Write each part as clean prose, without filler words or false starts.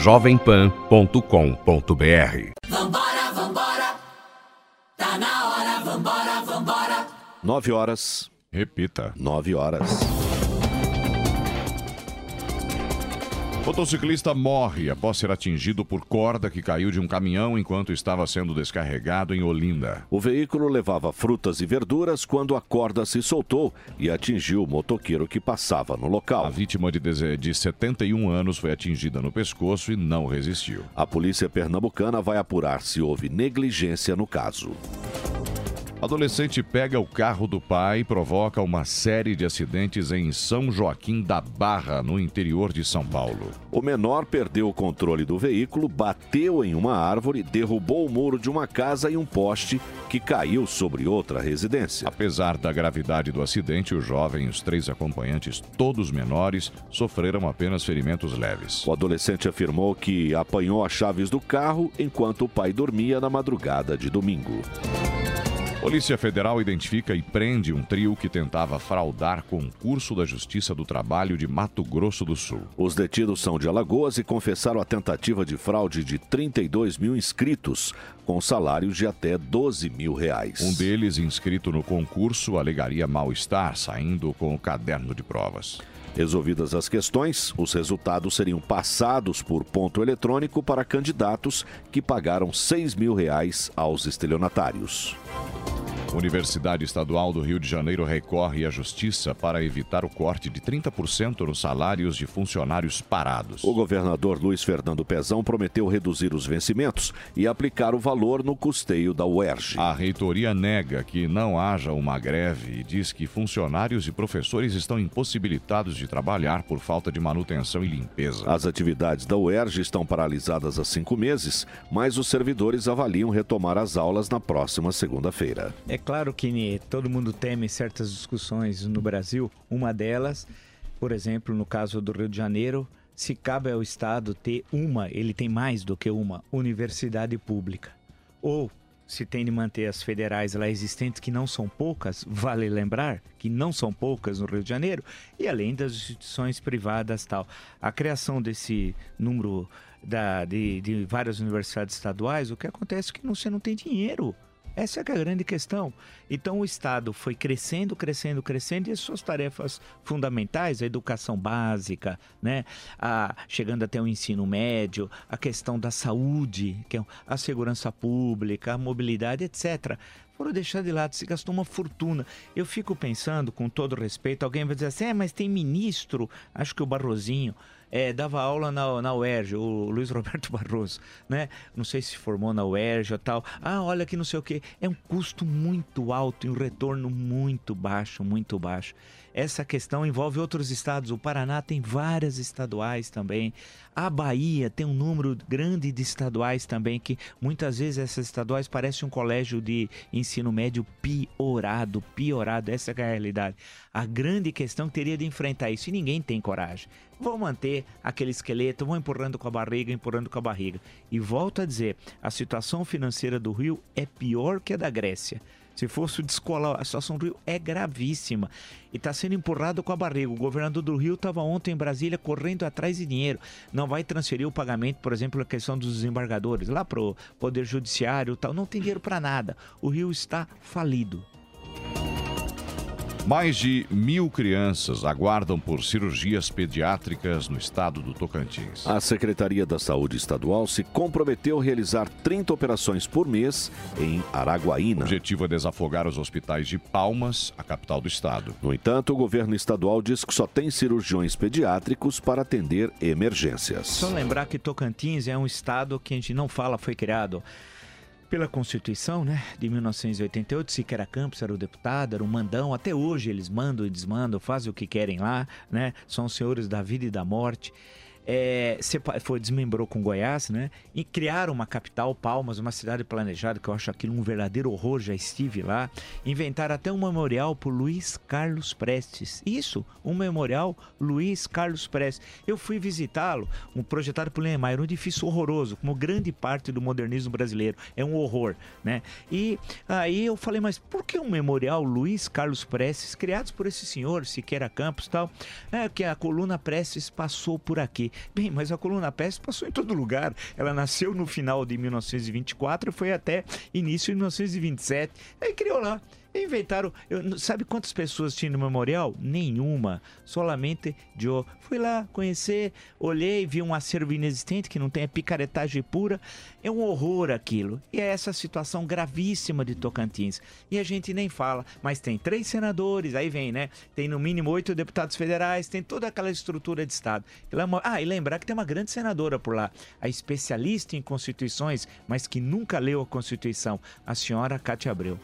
jovempan.com.br. Vambora, vambora, tá na hora, vambora, vambora. 9 horas. Repita. 9 horas. Motociclista morre após ser atingido por corda que caiu de um caminhão enquanto estava sendo descarregado em Olinda. O veículo levava frutas e verduras quando a corda se soltou e atingiu o motoqueiro que passava no local. A vítima de 71 anos foi atingida no pescoço e não resistiu. A polícia pernambucana vai apurar se houve negligência no caso. Adolescente pega o carro do pai e provoca uma série de acidentes em São Joaquim da Barra, no interior de São Paulo. O menor perdeu o controle do veículo, bateu em uma árvore, derrubou o muro de uma casa e um poste que caiu sobre outra residência. Apesar da gravidade do acidente, o jovem e os 3 acompanhantes, todos menores, sofreram apenas ferimentos leves. O adolescente afirmou que apanhou as chaves do carro enquanto o pai dormia na madrugada de domingo. Polícia Federal identifica e prende um trio que tentava fraudar concurso da Justiça do Trabalho de Mato Grosso do Sul. Os detidos são de Alagoas e confessaram a tentativa de fraude de 32 mil inscritos, com salários de até R$12 mil. Um deles, inscrito no concurso, alegaria mal-estar, saindo com o caderno de provas. Resolvidas as questões, os resultados seriam passados por ponto eletrônico para candidatos que pagaram R$6 mil aos estelionatários. Universidade Estadual do Rio de Janeiro recorre à Justiça para evitar o corte de 30% nos salários de funcionários parados. O governador Luiz Fernando Pezão prometeu reduzir os vencimentos e aplicar o valor no custeio da UERJ. A reitoria nega que não haja uma greve e diz que funcionários e professores estão impossibilitados de trabalhar por falta de manutenção e limpeza. As atividades da UERJ estão paralisadas há 5 meses, mas os servidores avaliam retomar as aulas na próxima segunda-feira. É claro que todo mundo teme certas discussões no Brasil. Uma delas, por exemplo, no caso do Rio de Janeiro, se cabe ao Estado ter ele tem mais do que uma universidade pública. Ou se tem de manter as federais lá existentes, que não são poucas, vale lembrar que não são poucas no Rio de Janeiro, e além das instituições privadas tal. A criação desse número de várias universidades estaduais, o que acontece é que você não tem dinheiro. Essa é a grande questão. Então o Estado foi crescendo e as suas tarefas fundamentais, a educação básica, né? Chegando até o ensino médio, a questão da saúde, que é a segurança pública, a mobilidade, etc., foram deixados de lado, se gastou uma fortuna. Eu fico pensando, com todo respeito, alguém vai dizer assim, mas tem ministro, acho que o Barrosinho, dava aula na UERJ, o Luiz Roberto Barroso, né? Não sei se formou na UERJ ou tal. Olha que não sei o quê. É um custo muito alto e um retorno muito baixo, muito baixo. Essa questão envolve outros estados. O Paraná tem várias estaduais também. A Bahia tem um número grande de estaduais também, que muitas vezes essas estaduais parecem um colégio de ensino médio piorado. Essa é a realidade. A grande questão que teria de enfrentar isso, e ninguém tem coragem. Vão manter aquele esqueleto, vão empurrando com a barriga. E volto a dizer, a situação financeira do Rio é pior que a da Grécia. Se fosse descolar, a situação do Rio é gravíssima e está sendo empurrado com a barriga. O governador do Rio estava ontem em Brasília correndo atrás de dinheiro. Não vai transferir o pagamento, por exemplo, a questão dos desembargadores lá para o Poder Judiciário e tal. Não tem dinheiro para nada. O Rio está falido. Mais de 1.000 crianças aguardam por cirurgias pediátricas no estado do Tocantins. A Secretaria da Saúde Estadual se comprometeu a realizar 30 operações por mês em Araguaína. O objetivo é desafogar os hospitais de Palmas, a capital do estado. No entanto, o governo estadual diz que só tem cirurgiões pediátricos para atender emergências. Só lembrar que Tocantins é um estado que a gente não fala, foi criado pela Constituição, né, de 1988, Siqueira Campos era o deputado, era um mandão, até hoje eles mandam e desmandam, fazem o que querem lá, né, são os senhores da vida e da morte. Desmembrou com Goiás, né? E criaram uma capital, Palmas, uma cidade planejada, que eu acho aquilo um verdadeiro horror, já estive lá. Inventaram até um memorial por Luiz Carlos Prestes. Isso, um memorial Luiz Carlos Prestes. Eu fui visitá-lo, um projetado por Niemeyer, um edifício horroroso, como grande parte do modernismo brasileiro. É um horror, né? E aí eu falei, mas por que um memorial Luiz Carlos Prestes, criados por esse senhor, Siqueira Campos e tal? Que a coluna Prestes passou por aqui. Bem, mas a coluna PES passou em todo lugar. Ela nasceu no final de 1924 e foi até início de 1927. Aí criou lá. Inventaram, sabe quantas pessoas tinham no memorial? Nenhuma, solamente eu. Fui lá conhecer, olhei, vi um acervo inexistente que não tem, picaretagem pura. É um horror aquilo. E é essa situação gravíssima de Tocantins. E a gente nem fala, mas tem 3 senadores, aí vem, né? Tem no mínimo 8 deputados federais, tem toda aquela estrutura de Estado. E lembrar que tem uma grande senadora por lá, a especialista em constituições, mas que nunca leu a Constituição, a senhora Cátia Abreu.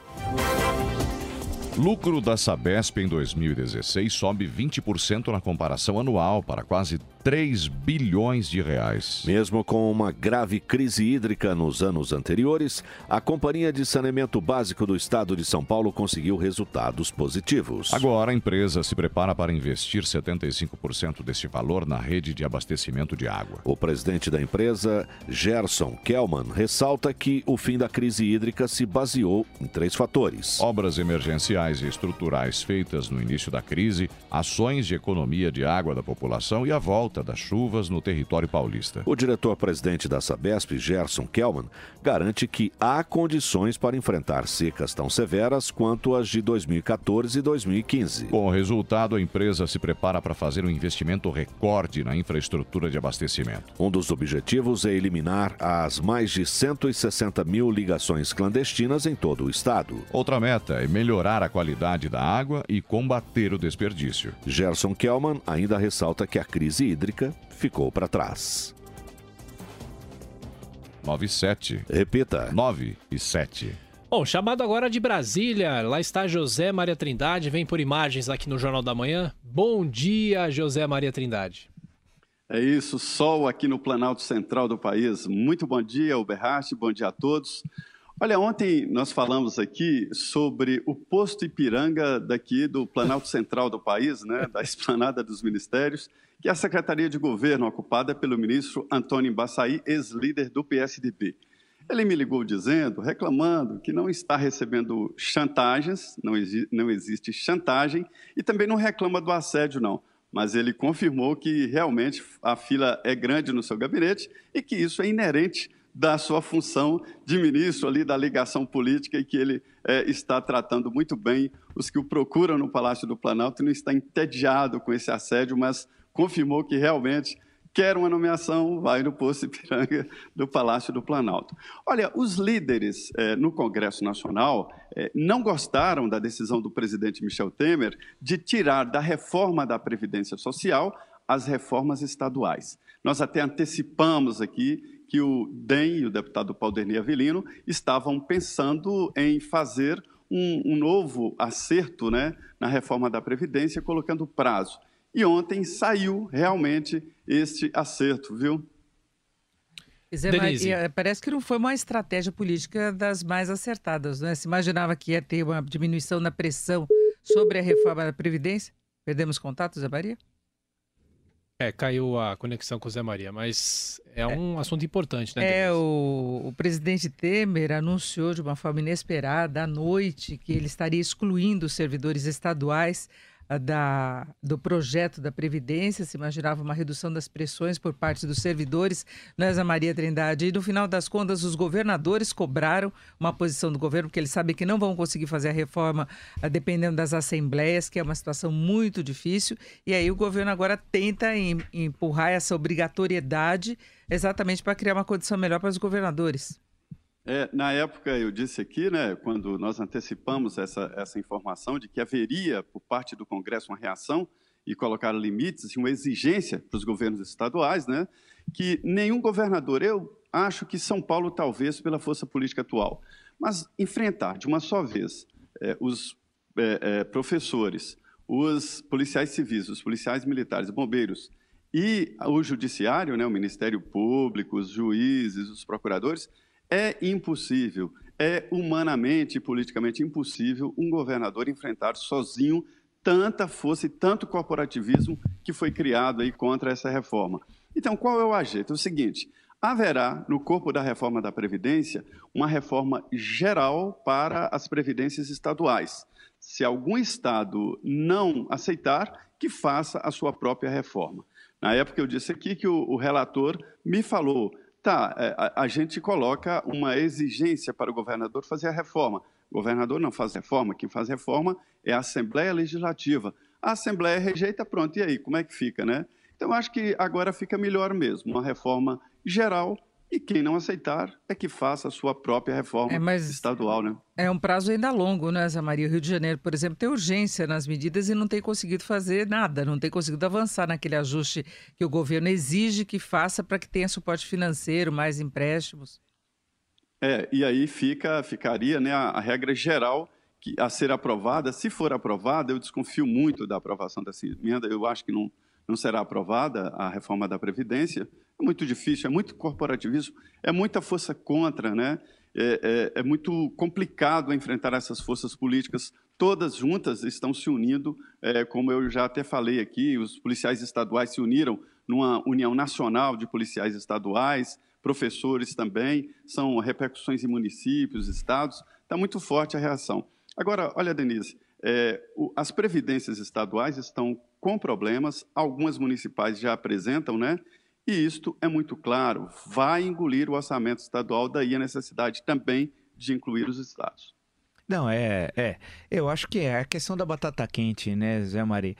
Lucro da Sabesp em 2016 sobe 20% na comparação anual para quase 3 bilhões de reais. Mesmo com uma grave crise hídrica nos anos anteriores, a Companhia de Saneamento Básico do Estado de São Paulo conseguiu resultados positivos. Agora a empresa se prepara para investir 75% deste valor na rede de abastecimento de água. O presidente da empresa, Gerson Kellman, ressalta que o fim da crise hídrica se baseou em 3 fatores. Obras emergenciais e estruturais feitas no início da crise, ações de economia de água da população e a volta das chuvas no território paulista. O diretor-presidente da Sabesp, Gerson Kellman, garante que há condições para enfrentar secas tão severas quanto as de 2014 e 2015. Com o resultado, a empresa se prepara para fazer um investimento recorde na infraestrutura de abastecimento. Um dos objetivos é eliminar as mais de 160 mil ligações clandestinas em todo o estado. Outra meta é melhorar a qualidade da água e combater o desperdício. Gerson Kellman ainda ressalta que a crise hídrica ficou para trás. 9 e 7. Repita. 9 e 7. Bom, chamado agora de Brasília, lá está José Maria Trindade, vem por imagens aqui no Jornal da Manhã. Bom dia, José Maria Trindade. É isso, sol aqui no Planalto Central do país. Muito bom dia, Uberrache, bom dia a todos. Olha, ontem nós falamos aqui sobre o posto Ipiranga daqui do Planalto Central do país, né, da esplanada dos ministérios, que é a Secretaria de Governo ocupada pelo ministro Antônio Embaçaí, ex-líder do PSDB. Ele me ligou dizendo, reclamando que não está recebendo chantagens, não existe chantagem, e também não reclama do assédio, não. Mas ele confirmou que realmente a fila é grande no seu gabinete e que isso é inerente da sua função de ministro ali da ligação política e que ele está tratando muito bem os que o procuram no Palácio do Planalto e não está entediado com esse assédio, mas confirmou que realmente quer uma nomeação, vai no posto Ipiranga do Palácio do Planalto. Olha, os líderes no Congresso Nacional não gostaram da decisão do presidente Michel Temer de tirar da reforma da Previdência Social as reformas estaduais. Nós até antecipamos aqui que o DEM e o deputado Paulderney Avelino estavam pensando em fazer um novo acerto, né, na reforma da Previdência, colocando prazo. E ontem saiu realmente este acerto, viu? Parece que não foi uma estratégia política das mais acertadas, né? Se imaginava que ia ter uma diminuição na pressão sobre a reforma da Previdência. Perdemos contato, Zé Maria? Caiu a conexão com o Zé Maria, mas é um assunto importante, né? O presidente Temer anunciou de uma forma inesperada à noite que ele estaria excluindo os servidores estaduais do projeto da Previdência. Se imaginava uma redução das pressões por parte dos servidores, né, Zé Maria Trindade? E no final das contas, os governadores cobraram uma posição do governo, porque eles sabem que não vão conseguir fazer a reforma dependendo das assembleias, que é uma situação muito difícil. E aí o governo agora tenta empurrar essa obrigatoriedade exatamente para criar uma condição melhor para os governadores. Na época, eu disse aqui, né, quando nós antecipamos essa informação de que haveria, por parte do Congresso, uma reação e colocar limites e uma exigência para os governos estaduais, né, que nenhum governador, eu acho que São Paulo, talvez, pela força política atual, mas enfrentar de uma só vez os professores, os policiais civis, os policiais militares, bombeiros e o judiciário, né, o Ministério Público, os juízes, os procuradores, é impossível, é humanamente e politicamente impossível um governador enfrentar sozinho tanta força e tanto corporativismo que foi criado aí contra essa reforma. Então, qual é o ajeito? É o seguinte, haverá no corpo da reforma da Previdência uma reforma geral para as previdências estaduais. Se algum estado não aceitar, que faça a sua própria reforma. Na época eu disse aqui que o relator me falou, a gente coloca uma exigência para o governador fazer a reforma. O governador não faz reforma, quem faz reforma é a Assembleia Legislativa. A Assembleia rejeita, pronto, e aí, como é que fica, né? Então, acho que agora fica melhor mesmo, uma reforma geral, e quem não aceitar é que faça a sua própria reforma estadual, né? É um prazo ainda longo, né, Zé Maria? O Rio de Janeiro, por exemplo, tem urgência nas medidas e não tem conseguido fazer nada, não tem conseguido avançar naquele ajuste que o governo exige que faça para que tenha suporte financeiro, mais empréstimos. E aí ficaria, né, a regra geral a ser aprovada. Se for aprovada, eu desconfio muito da aprovação dessa emenda, eu acho que não será aprovada a reforma da Previdência. É muito difícil, é muito corporativismo, é muita força contra, né? É muito complicado enfrentar essas forças políticas. Todas juntas estão se unindo, como eu já até falei aqui, os policiais estaduais se uniram numa união nacional de policiais estaduais, professores também, são repercussões em municípios, estados, está muito forte a reação. Agora, olha, Denise, as previdências estaduais estão com problemas, algumas municipais já apresentam, né? E isto é muito claro, vai engolir o orçamento estadual, daí a necessidade também de incluir os estados. Não, eu acho que é a questão da batata quente, né, Zé Maria?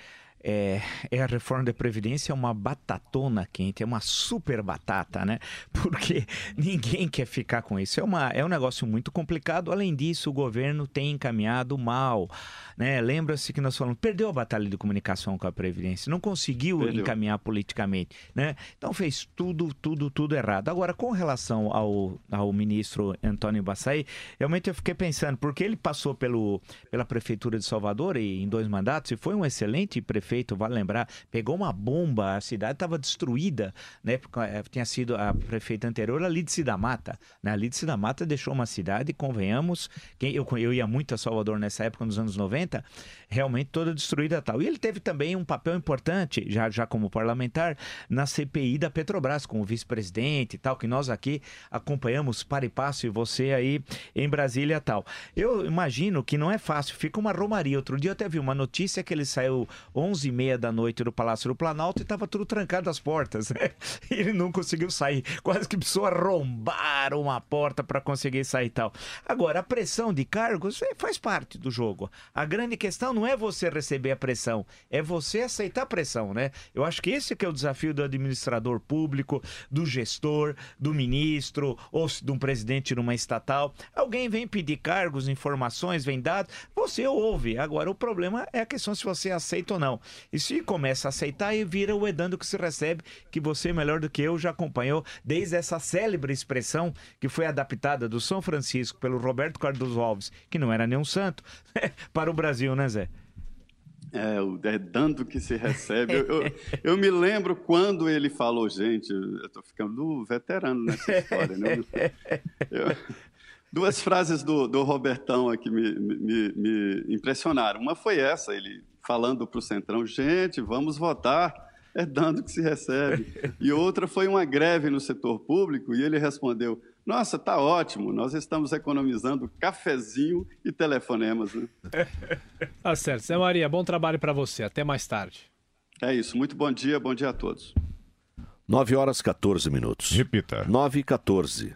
A reforma da Previdência é uma batatona quente, é uma super batata, né? Porque ninguém quer ficar com isso. É um negócio muito complicado. Além disso, o governo tem encaminhado mal, né? Lembra-se que nós falamos, perdeu a batalha de comunicação com a Previdência, não conseguiu encaminhar politicamente, né? Então fez tudo errado. Agora, com relação ao ministro Antônio Bassai, realmente eu fiquei pensando, porque ele passou pela Prefeitura de Salvador em 2 mandatos e foi um excelente prefeito, vale lembrar, pegou uma bomba, a cidade estava destruída, né? Tinha sido a prefeita anterior, a Lídice da Mata, né? A Lídice da Mata deixou uma cidade, convenhamos, eu ia muito a Salvador nessa época, nos anos 90, realmente toda destruída e tal. E ele teve também um papel importante, já como parlamentar, na CPI da Petrobras, como vice-presidente e tal, que nós aqui acompanhamos para e passo, e você aí em Brasília e tal. Eu imagino que não é fácil, fica uma romaria. Outro dia eu até vi uma notícia que ele saiu 11h30 da noite do Palácio do Planalto e estava tudo trancado as portas, né? E ele não conseguiu sair, quase que precisou arrombar uma porta para conseguir sair e tal. Agora, a pressão de cargos faz parte do jogo. A grande questão não é você receber a pressão, é você aceitar a pressão, né? Eu acho que esse que é o desafio do administrador público, do gestor, do ministro ou de um presidente numa estatal. Alguém vem pedir cargos, informações, vem dados, você ouve. Agora, o problema é a questão se você aceita ou não. E se começa a aceitar, aí vira o edando que se recebe, que você, melhor do que eu, já acompanhou desde essa célebre expressão que foi adaptada do São Francisco pelo Roberto Cardoso Alves, que não era nenhum santo, para o Brasil, né, Zé? O edando que se recebe. Eu me lembro quando ele falou, gente, eu estou ficando veterano nessa história, né? Duas frases do Robertão aqui me impressionaram. Uma foi essa, ele falando para o Centrão, gente, vamos votar, é dando que se recebe. E outra foi uma greve no setor público, e ele respondeu, nossa, tá ótimo, nós estamos economizando cafezinho e telefonemas. Né? Tá certo. Zé Maria, bom trabalho para você, até mais tarde. É isso, muito bom dia a todos. 9h14. Repita. 9h14.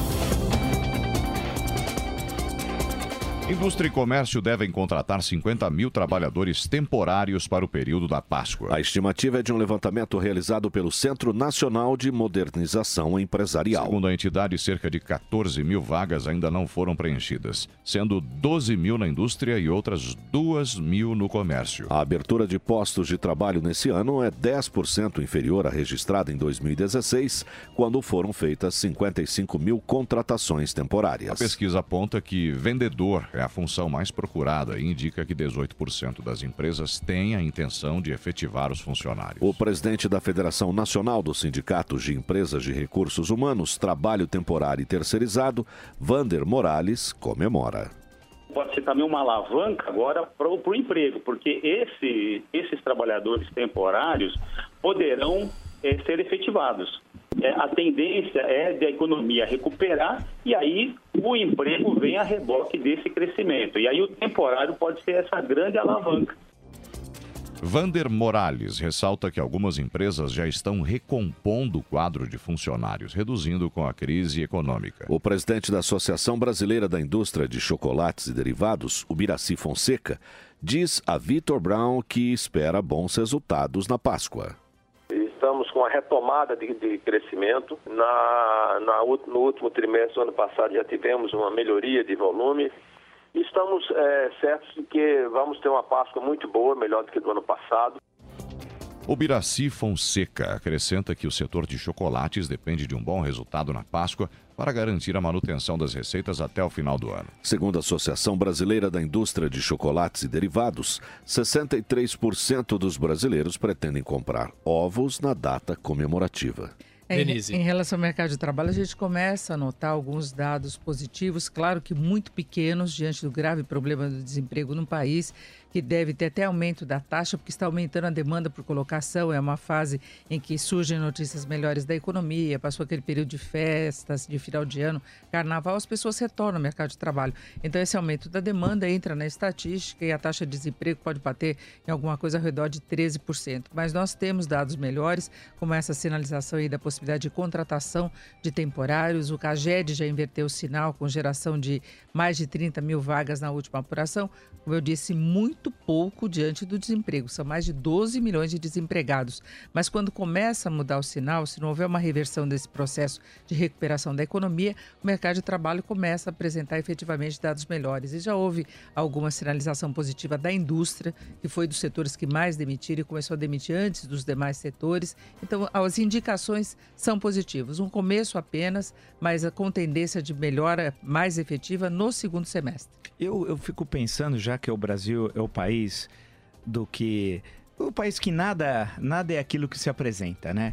Indústria e comércio devem contratar 50 mil trabalhadores temporários para o período da Páscoa. A estimativa é de um levantamento realizado pelo Centro Nacional de Modernização Empresarial. Segundo a entidade, cerca de 14 mil vagas ainda não foram preenchidas, sendo 12 mil na indústria e outras 2 mil no comércio. A abertura de postos de trabalho nesse ano é 10% inferior à registrada em 2016, quando foram feitas 55 mil contratações temporárias. A pesquisa aponta que vendedor é a função mais procurada e indica que 18% das empresas têm a intenção de efetivar os funcionários. O presidente da Federação Nacional dos Sindicatos de Empresas de Recursos Humanos, Trabalho Temporário e Terceirizado, Vander Morales, comemora. Pode ser também uma alavanca agora para o emprego, porque esses trabalhadores temporários poderão ser efetivados. A tendência é da economia recuperar e aí o emprego vem a reboque desse crescimento. E aí o temporário pode ser essa grande alavanca. Vander Morales ressalta que algumas empresas já estão recompondo o quadro de funcionários, reduzindo com a crise econômica. O presidente da Associação Brasileira da Indústria de Chocolates e Derivados, o Biraci Fonseca, diz a Vitor Brown que espera bons resultados na Páscoa. Estamos com a retomada de crescimento. No último trimestre do ano passado já tivemos uma melhoria de volume. Estamos certos de que vamos ter uma Páscoa muito boa, melhor do que do ano passado. O Biraci Fonseca acrescenta que o setor de chocolates depende de um bom resultado na Páscoa para garantir a manutenção das receitas até o final do ano. Segundo a Associação Brasileira da Indústria de Chocolates e Derivados, 63% dos brasileiros pretendem comprar ovos na data comemorativa. Em relação ao mercado de trabalho, a gente começa a notar alguns dados positivos, claro que muito pequenos, diante do grave problema do desemprego no país, que deve ter até aumento da taxa, porque está aumentando a demanda por colocação. É uma fase em que surgem notícias melhores da economia, passou aquele período de festas, de final de ano, carnaval, as pessoas retornam ao mercado de trabalho. Então, esse aumento da demanda entra na estatística e a taxa de desemprego pode bater em alguma coisa ao redor de 13%. Mas nós temos dados melhores, como essa sinalização aí da possibilidade de contratação de temporários. O CAGED já inverteu o sinal com geração de mais de 30 mil vagas na última apuração. Como eu disse, muito pouco diante do desemprego. São mais de 12 milhões de desempregados. Mas quando começa a mudar o sinal, se não houver uma reversão desse processo de recuperação da economia, o mercado de trabalho começa a apresentar efetivamente dados melhores. E já houve alguma sinalização positiva da indústria, que foi dos setores que mais demitiram e começou a demitir antes dos demais setores. Então, as indicações são positivas. Um começo apenas, mas com tendência de melhora mais efetiva no segundo semestre. Eu fico pensando, já que o Brasil é o país que nada é aquilo que se apresenta, né?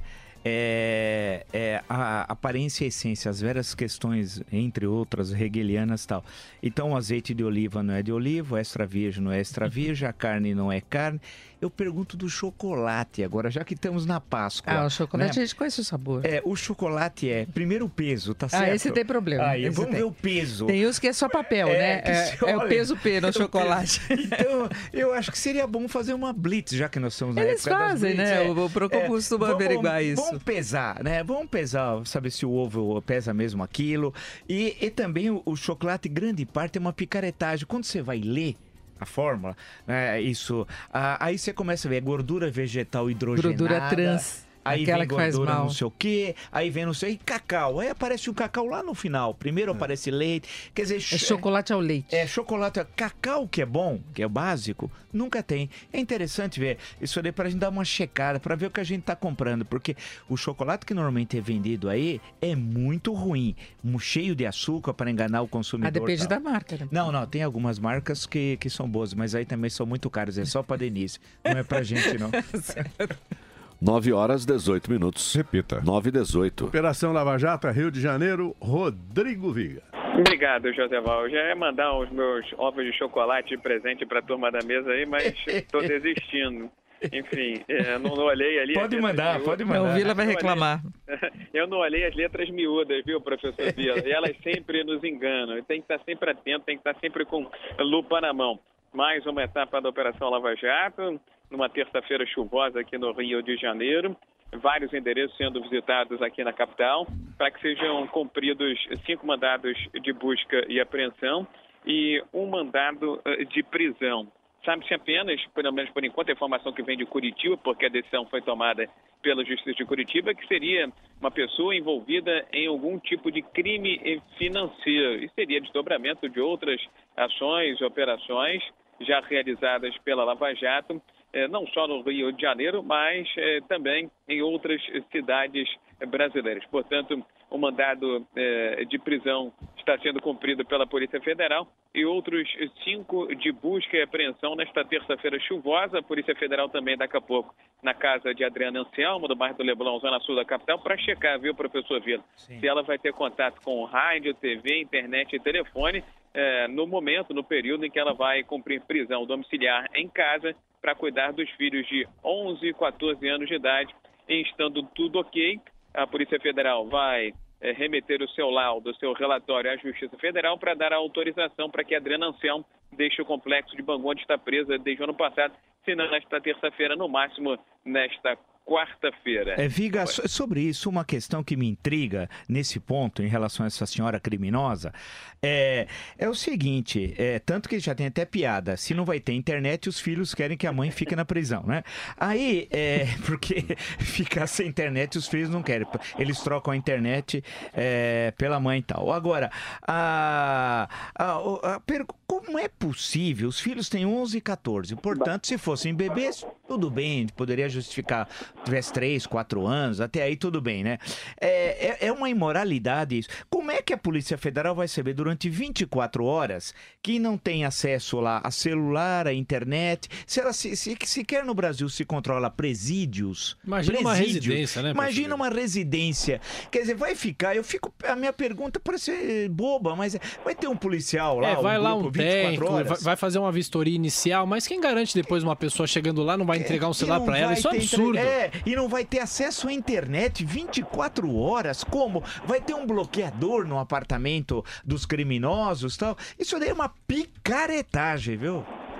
A aparência e a essência, as veras questões, entre outras, hegelianas e tal. Então, o azeite de oliva não é de oliva, o extra virgem não é extra virgem, a carne não é carne. Eu pergunto do chocolate agora, já que estamos na Páscoa. O chocolate, né? a gente conhece o sabor. O chocolate primeiro o peso, tá certo? Esse tem problema. Vamos ver o peso. Tem uns que é só papel, né? É o peso P no chocolate. Então, eu acho que seria bom fazer uma blitz, já que nós estamos na Eles época fazem, das blitz, né? O Procon costuma averiguar isso. Vamos pesar, né? Vamos pesar, saber se o ovo pesa mesmo aquilo. E também o chocolate, grande parte, é uma picaretagem. Quando você vai ler a fórmula, aí você começa a ver gordura vegetal hidrogenada. Gordura trans. Aí aquela vem que faz gordura mal. não sei o quê, aí vem não sei, e cacau. Aí aparece o cacau lá no final. Primeiro aparece leite. Quer dizer, chocolate ao leite. Chocolate. Cacau, que é bom, que é o básico, nunca tem. É interessante ver isso aí pra gente dar uma checada, pra ver o que a gente tá comprando. Porque o chocolate que normalmente é vendido aí é muito ruim. Cheio de açúcar para enganar o consumidor. Depende da marca, né? Não, tem algumas marcas que são boas, mas aí também são muito caras. É só pra Denise. Não é pra gente, não. 9 horas 18 minutos. Repita. 9h18. Operação Lava Jato, Rio de Janeiro, Rodrigo Viga. Obrigado, José Val. Eu já ia mandar os meus ovos de chocolate de presente para a turma da mesa aí, mas estou desistindo. Enfim, não olhei ali. Pode mandar. O Vila vai reclamar. Eu não olhei as letras miúdas, viu, professor Vila? E elas sempre nos enganam. Tem que estar sempre atento, tem que estar sempre com lupa na mão. Mais uma etapa da Operação Lava Jato, numa terça-feira chuvosa aqui no Rio de Janeiro. Vários endereços sendo visitados aqui na capital para que sejam cumpridos 5 mandados de busca e apreensão e um mandado de prisão. Sabe-se apenas, pelo menos por enquanto, a informação que vem de Curitiba, porque a decisão foi tomada pela Justiça de Curitiba, que seria uma pessoa envolvida em algum tipo de crime financeiro e seria desdobramento de outras ações, operações já realizadas pela Lava Jato, não só no Rio de Janeiro, mas também em outras cidades brasileiras. Portanto, o mandado de prisão está sendo cumprido pela Polícia Federal e outros 5 de busca e apreensão nesta terça-feira chuvosa. A Polícia Federal também daqui a pouco na casa de Adriana Anselmo, do bairro do Leblon, zona sul da capital, para checar, viu, professor Vila, se ela vai ter contato com rádio, TV, internet e telefone no período em que ela vai cumprir prisão domiciliar em casa para cuidar dos filhos de 11 e 14 anos de idade. E estando tudo ok, a Polícia Federal vai remeter o seu laudo, o seu relatório à Justiça Federal para dar a autorização para que a Adriana Anselmo deixe o complexo de Bangu, onde está presa desde o ano passado, se não nesta terça-feira, no máximo nesta quarta-feira. Viga, sobre isso, uma questão que me intriga nesse ponto, em relação a essa senhora criminosa, é o seguinte, tanto que já tem até piada, se não vai ter internet, os filhos querem que a mãe fique na prisão, né? Aí, porque ficar sem internet, os filhos não querem, eles trocam a internet pela mãe e tal. Agora, como é possível? Os filhos têm 11 e 14, portanto, se fossem bebês, tudo bem, poderia justificar, tivesse 3, 4 anos, até aí tudo bem, né? É uma imoralidade isso. Como é que a Polícia Federal vai saber durante 24 horas que não tem acesso lá a celular, a internet? Se ela sequer no Brasil se controla presídios. Imagina uma residência, né? Imagina uma residência. Quer dizer, vai ficar, a minha pergunta parece boba, mas vai ter um policial lá, vai lá grupo, um técnico, vai fazer uma vistoria inicial, mas quem garante depois uma pessoa chegando lá não vai entregar um celular para ela? Isso é um absurdo. E não vai ter acesso à internet 24 horas. Como? Vai ter um bloqueador no apartamento dos criminosos e tal. Isso daí é uma picaretagem, viu?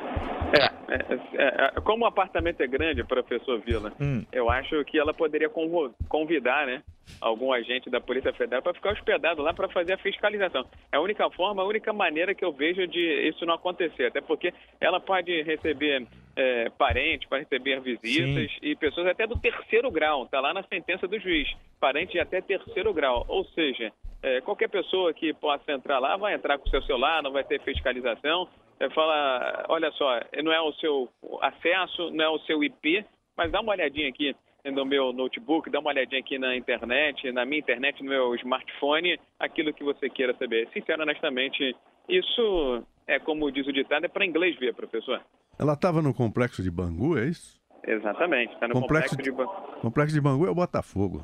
Como o apartamento é grande, professor Vila, eu acho que ela poderia convidar, né, algum agente da Polícia Federal para ficar hospedado lá para fazer a fiscalização. É a única forma, a única maneira que eu vejo de isso não acontecer. Até porque ela pode receber parentes, pode receber visitas. Sim. E pessoas até do terceiro grau. Está lá na sentença do juiz. Parente de até terceiro grau. Ou seja, qualquer pessoa que possa entrar lá vai entrar com o seu celular, não vai ter fiscalização. Fala, olha só, não é o seu acesso, não é o seu IP, mas dá uma olhadinha aqui no meu notebook, dá uma olhadinha aqui na internet, na minha internet, no meu smartphone, aquilo que você queira saber. Sincero, honestamente, isso como diz o ditado, é para inglês ver, professor. Ela estava no complexo de Bangu, é isso? Exatamente, está no complexo de Bangu. Complexo de Bangu é o Botafogo.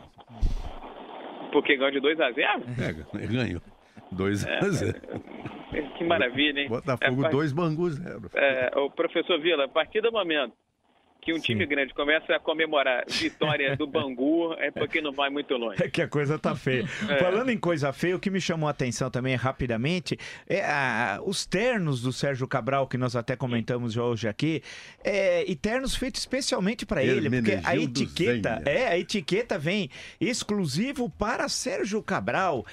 Porque ganhou de 2-0? Ganhou. 2-0. Que maravilha, hein? Botafogo 2, Bangu 0. O professor Vila, a partir do momento que um time grande começa a comemorar vitória do Bangu, é porque não vai muito longe. É que a coisa tá feia. Falando em coisa feia, o que me chamou a atenção também rapidamente os ternos do Sérgio Cabral, que nós até comentamos hoje aqui, e ternos feitos especialmente para ele, porque a etiqueta vem exclusivo para Sérgio Cabral.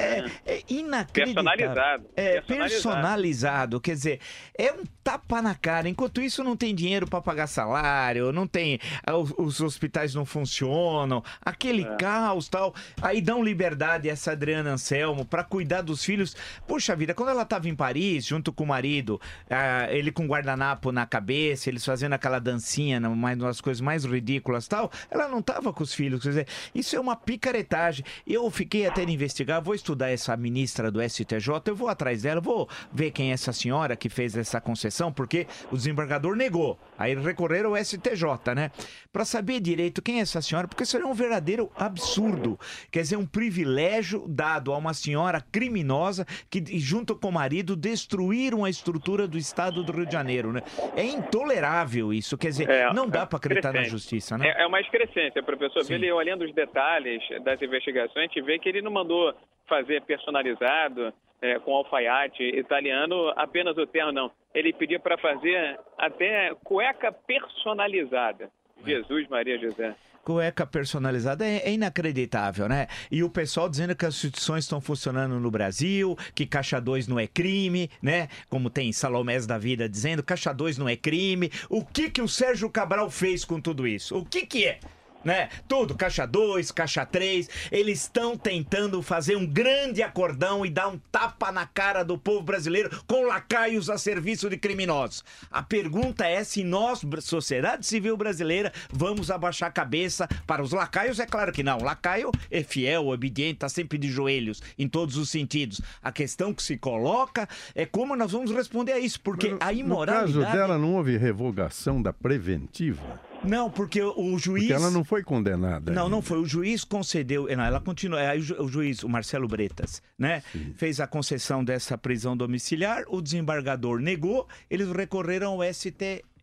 É inacreditável. Personalizado. Quer dizer, é um tapa na cara. Enquanto isso, não tem dinheiro para pagar salário, não tem, os hospitais não funcionam, aquele caos tal. Aí dão liberdade a essa Adriana Anselmo para cuidar dos filhos. Poxa vida, quando ela estava em Paris, junto com o marido, ele com guardanapo na cabeça, eles fazendo aquela dancinha, umas coisas mais ridículas tal, ela não estava com os filhos. Quer dizer, isso é uma picaretagem. Eu fiquei até de investigar, vou estudar essa ministra do STJ, eu vou atrás dela, vou ver quem é essa senhora que fez essa concessão, porque o desembargador negou. Aí recorreram ao STJ, né? Para saber direito quem é essa senhora, porque isso é um verdadeiro absurdo. Quer dizer, um privilégio dado a uma senhora criminosa que, junto com o marido, destruíram a estrutura do Estado do Rio de Janeiro, né? É intolerável isso. Quer dizer, não dá para acreditar na justiça, né? É uma excrescência, professor. Ele, olhando os detalhes das investigações, a gente vê que ele não mandou fazer personalizado, com alfaiate italiano, apenas o terno, não. Ele pediu para fazer até cueca personalizada. Jesus, Maria José. Cueca personalizada é inacreditável, né? E o pessoal dizendo que as instituições estão funcionando no Brasil, que Caixa 2 não é crime, né? Como tem Salomés da vida dizendo, Caixa 2 não é crime. O que o Sérgio Cabral fez com tudo isso? O que é? Né? Tudo, Caixa 2, Caixa 3, eles estão tentando fazer um grande acordão e dar um tapa na cara do povo brasileiro com lacaios a serviço de criminosos. A pergunta é se nós, sociedade civil brasileira, vamos abaixar a cabeça para os lacaios? É claro que não. Lacaio é fiel, obediente, está sempre de joelhos, em todos os sentidos. A questão que se coloca é como nós vamos responder a isso, porque a imoralidade... No caso dela, não houve revogação da preventiva? Não, porque o juiz... Porque ela não foi condenada. Não foi. O juiz concedeu... Não, ela continua... O juiz, o Marcelo Bretas, né? Sim. Fez a concessão dessa prisão domiciliar, o desembargador negou, eles recorreram ao STJ.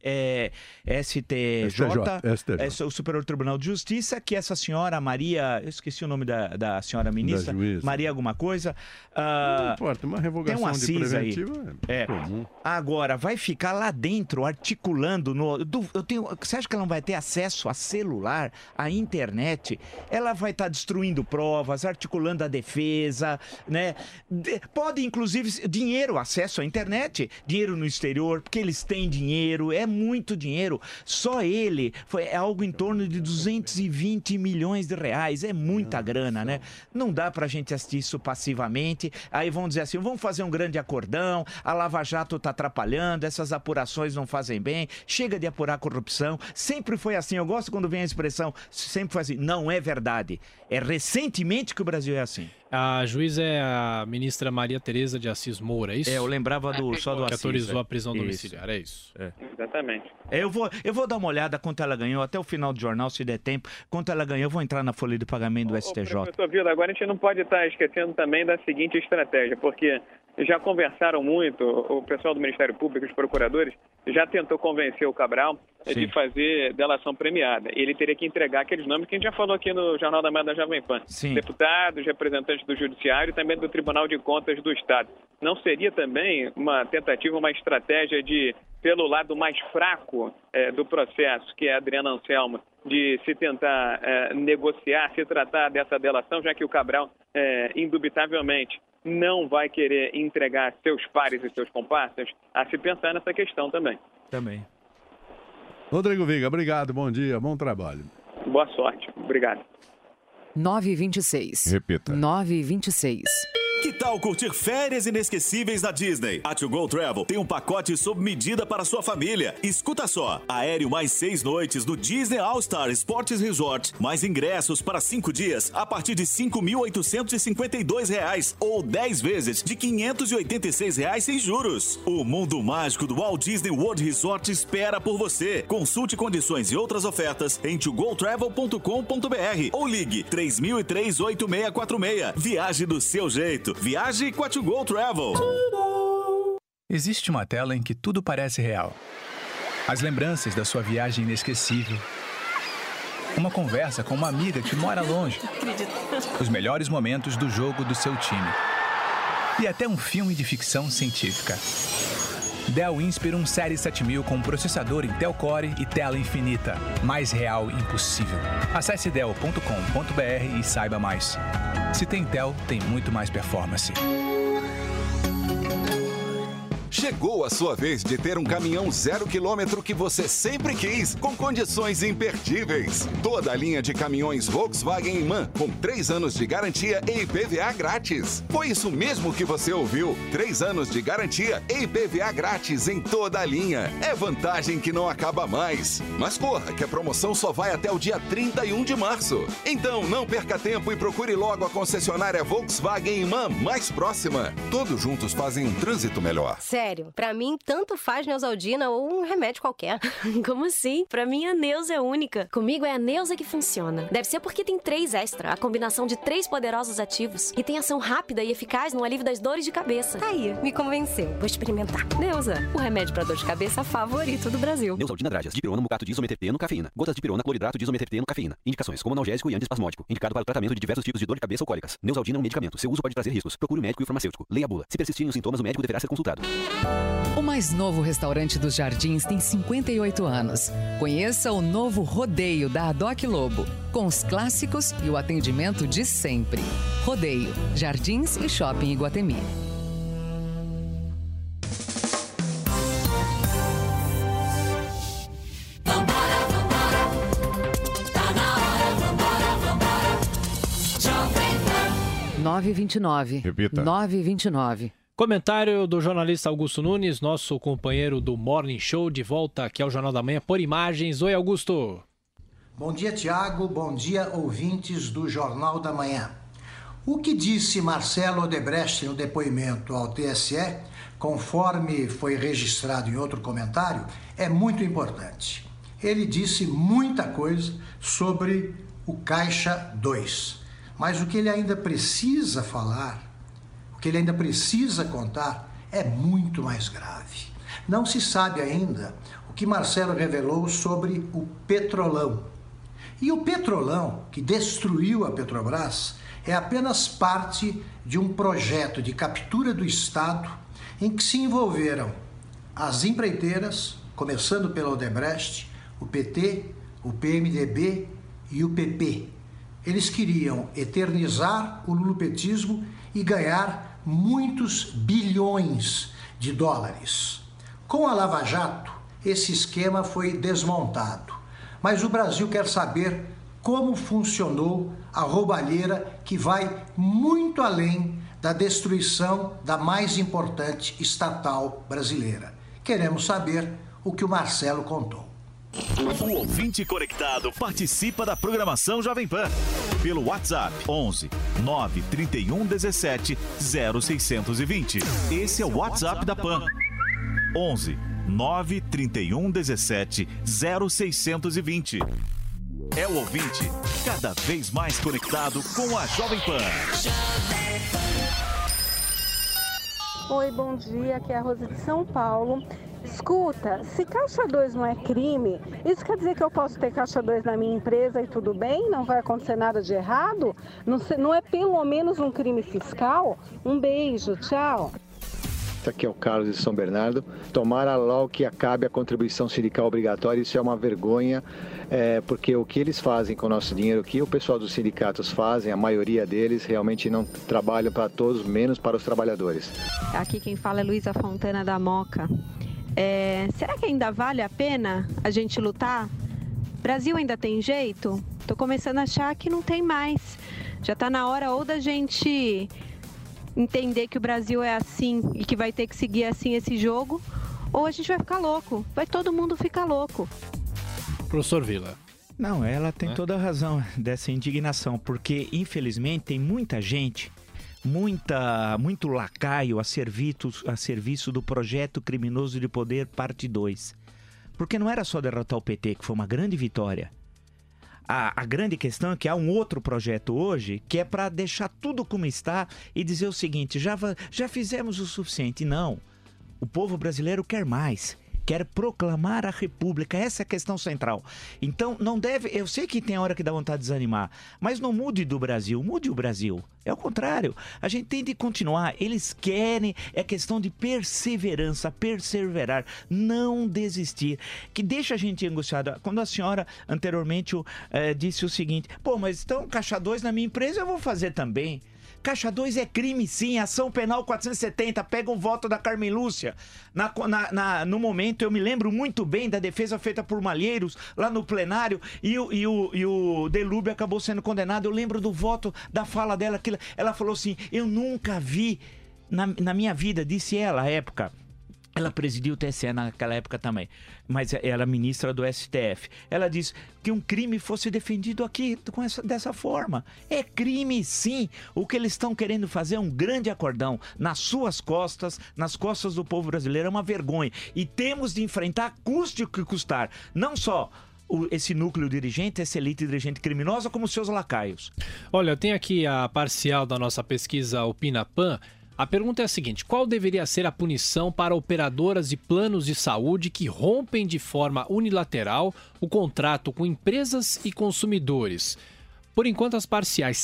STJ, o Superior Tribunal de Justiça, que essa senhora Maria, eu esqueci o nome da senhora ministra, Maria alguma coisa. Não importa, uma revogação tem um de preventiva é comum. Agora, vai ficar lá dentro articulando. Você acha que ela não vai ter acesso a celular, a internet? Ela vai estar destruindo provas, articulando a defesa, né? Pode, inclusive, dinheiro, acesso à internet, dinheiro no exterior, porque eles têm dinheiro, é muito dinheiro. Só ele é algo em torno de 220 milhões de reais, é muita grana, né? Não dá pra gente assistir isso passivamente. Aí vão dizer assim, vamos fazer um grande acordão, a Lava Jato tá atrapalhando, essas apurações não fazem bem, chega de apurar corrupção. Sempre foi assim, eu gosto quando vem a expressão, sempre foi assim. Não é verdade. É recentemente que o Brasil é assim. A juíza é a ministra Maria Tereza de Assis Moura, é isso? Eu lembrava só do Assis. Que autorizou a prisão domiciliar, é isso. Exatamente. Eu vou dar uma olhada quanto ela ganhou, até o final do jornal, se der tempo. Quanto ela ganhou, eu vou entrar na folha de pagamento do STJ. Professor Vida, agora a gente não pode estar esquecendo também da seguinte estratégia, porque já conversaram muito, o pessoal do Ministério Público, os procuradores, já tentou convencer o Cabral de fazer delação premiada. Ele teria que entregar aqueles nomes que a gente já falou aqui no Jornal da Manhã da Jovem Pan. Sim. Deputados, representantes do Judiciário e também do Tribunal de Contas do Estado. Não seria também uma tentativa, uma estratégia de, pelo lado mais fraco do processo, que é a Adriana Anselmo, de se tentar negociar, se tratar dessa delação, já que o Cabral, indubitavelmente, não vai querer entregar seus pares e seus comparsas, a se pensar nessa questão também. Também. Rodrigo Viga, obrigado, bom dia, bom trabalho. Boa sorte, obrigado. 9h26. Repita. 9h26. Que tal curtir férias inesquecíveis na Disney? A To Go Travel tem um pacote sob medida para sua família. Escuta só, aéreo mais 6 noites do Disney All-Star Sports Resort, mais ingressos para 5 dias a partir de R$ 5.852 ou 10 vezes de R$ 586 sem juros. O mundo mágico do Walt Disney World Resort espera por você. Consulte condições e outras ofertas em togotravel.com.br ou ligue 3003-8646. Viaje do seu jeito. Viaje com a To Go Travel. Existe uma tela em que tudo parece real. As lembranças da sua viagem inesquecível. Uma conversa com uma amiga que mora longe. Os melhores momentos do jogo do seu time. E até um filme de ficção científica. Dell Inspiron Série 7000 com processador Intel Core e tela infinita. Mais real impossível. Acesse dell.com.br e saiba mais. Se tem Intel, tem muito mais performance. Chegou a sua vez de ter um caminhão 0 km que você sempre quis, com condições imperdíveis. Toda a linha de caminhões Volkswagen e MAN, com 3 anos de garantia e IPVA grátis. Foi isso mesmo que você ouviu. 3 anos de garantia e IPVA grátis em toda a linha. É vantagem que não acaba mais. Mas corra, que a promoção só vai até o dia 31 de março. Então não perca tempo e procure logo a concessionária Volkswagen e MAN mais próxima. Todos juntos fazem um trânsito melhor. Sério, pra mim, tanto faz Neosaldina ou um remédio qualquer. Como assim? Pra mim, a Neusa é única. Comigo é a Neusa que funciona. Deve ser porque tem 3 extra, a combinação de 3 poderosos ativos. E tem ação rápida e eficaz no alívio das dores de cabeça. Tá aí, me convenceu. Vou experimentar. Neusa, o remédio pra dor de cabeça favorito do Brasil. Neosaldina Drágeas, dipirona, mucato de isometerpeno, cafeína. Gotas de dipirona, cloridrato de isometerpeno, cafeína. Indicações como analgésico e antiespasmódico. Indicado para o tratamento de diversos tipos de dor de cabeça ou cólicas. Neosaldina é um medicamento. Seu uso pode trazer riscos. Procure o médico e o farmacêutico. Leia a bula. Se persistirem os sintomas, o médico deverá ser consultado. O mais novo restaurante dos Jardins tem 58 anos. Conheça o novo Rodeio da Adoc Lobo, com os clássicos e o atendimento de sempre. Rodeio, Jardins e Shopping Iguatemi. Vambora, vambora. Tá na hora, vambora, vambora. Jovem Pan. 9h29. Repita. 9h29. Comentário do jornalista Augusto Nunes, nosso companheiro do Morning Show, de volta aqui ao Jornal da Manhã por imagens. Oi, Augusto. Bom dia, Tiago. Bom dia, ouvintes do Jornal da Manhã. O que disse Marcelo Odebrecht no depoimento ao TSE, conforme foi registrado em outro comentário, é muito importante. Ele disse muita coisa sobre o Caixa 2, mas o que ele ainda precisa falar, o que ele ainda precisa contar, é muito mais grave. Não se sabe ainda o que Marcelo revelou sobre o Petrolão. E o Petrolão, que destruiu a Petrobras, é apenas parte de um projeto de captura do Estado em que se envolveram as empreiteiras, começando pela Odebrecht, o PT, o PMDB e o PP. Eles queriam eternizar o lulopetismo e ganhar muitos bilhões de dólares. Com a Lava Jato, esse esquema foi desmontado. Mas o Brasil quer saber como funcionou a roubalheira que vai muito além da destruição da mais importante estatal brasileira. Queremos saber o que o Marcelo contou. O ouvinte conectado participa da programação Jovem Pan pelo WhatsApp 11 931 17 0620. Esse é o WhatsApp da Pan. 11 931 17 0620. É o ouvinte cada vez mais conectado com a Jovem Pan. Oi, bom dia, aqui é a Rosa de São Paulo. Escuta, se caixa 2 não é crime, isso quer dizer que eu posso ter caixa 2 na minha empresa e tudo bem? Não vai acontecer nada de errado? Não é pelo menos um crime fiscal? Um beijo, tchau. Aqui é o Carlos de São Bernardo. Tomara logo que acabe a contribuição sindical obrigatória. Isso é uma vergonha, porque o que eles fazem com o nosso dinheiro, o que o pessoal dos sindicatos fazem, a maioria deles realmente não trabalham para todos, menos para os trabalhadores. Aqui quem fala é Luísa Fontana da Moca. Será que ainda vale a pena a gente lutar? Brasil ainda tem jeito? Tô começando a achar que não tem mais. Já tá na hora ou da gente entender que o Brasil é assim e que vai ter que seguir assim esse jogo, ou a gente vai ficar louco. Vai todo mundo ficar louco. Professor Vila. Não, ela tem toda a razão dessa indignação, porque infelizmente tem muita gente, muito lacaio a serviço do projeto criminoso de poder parte 2. Porque não era só derrotar o PT, que foi uma grande vitória. A grande questão é que há um outro projeto hoje que é para deixar tudo como está e dizer o seguinte, já fizemos o suficiente. Não, o povo brasileiro quer mais, quer proclamar a república, essa é a questão central. Então não deve, eu sei que tem hora que dá vontade de desanimar, mas não mude do Brasil, mude o Brasil. É o contrário, a gente tem de continuar, eles querem, é questão de perseverança, perseverar, não desistir, que deixa a gente angustiada. Quando a senhora anteriormente disse o seguinte, pô, mas então caixa 2 na minha empresa eu vou fazer também. Caixa 2 é crime sim, ação penal 470, pega um voto da Carmen Lúcia. No momento eu me lembro muito bem da defesa feita por Malheiros lá no plenário e o Delúbio acabou sendo condenado. Eu lembro do voto, da fala dela, que ela falou assim, eu nunca vi na minha vida, disse ela à época. Ela presidiu o TSE naquela época também, mas ela é ministra do STF. Ela disse que um crime fosse defendido aqui dessa forma. É crime, sim. O que eles estão querendo fazer é um grande acordão nas suas costas, nas costas do povo brasileiro. É uma vergonha. E temos de enfrentar, custe o que custar. Não só esse núcleo dirigente, essa elite dirigente criminosa, como seus lacaios. Olha, eu tenho aqui a parcial da nossa pesquisa Opinapan. A pergunta é a seguinte, qual deveria ser a punição para operadoras de planos de saúde que rompem de forma unilateral o contrato com empresas e consumidores? Por enquanto, as parciais,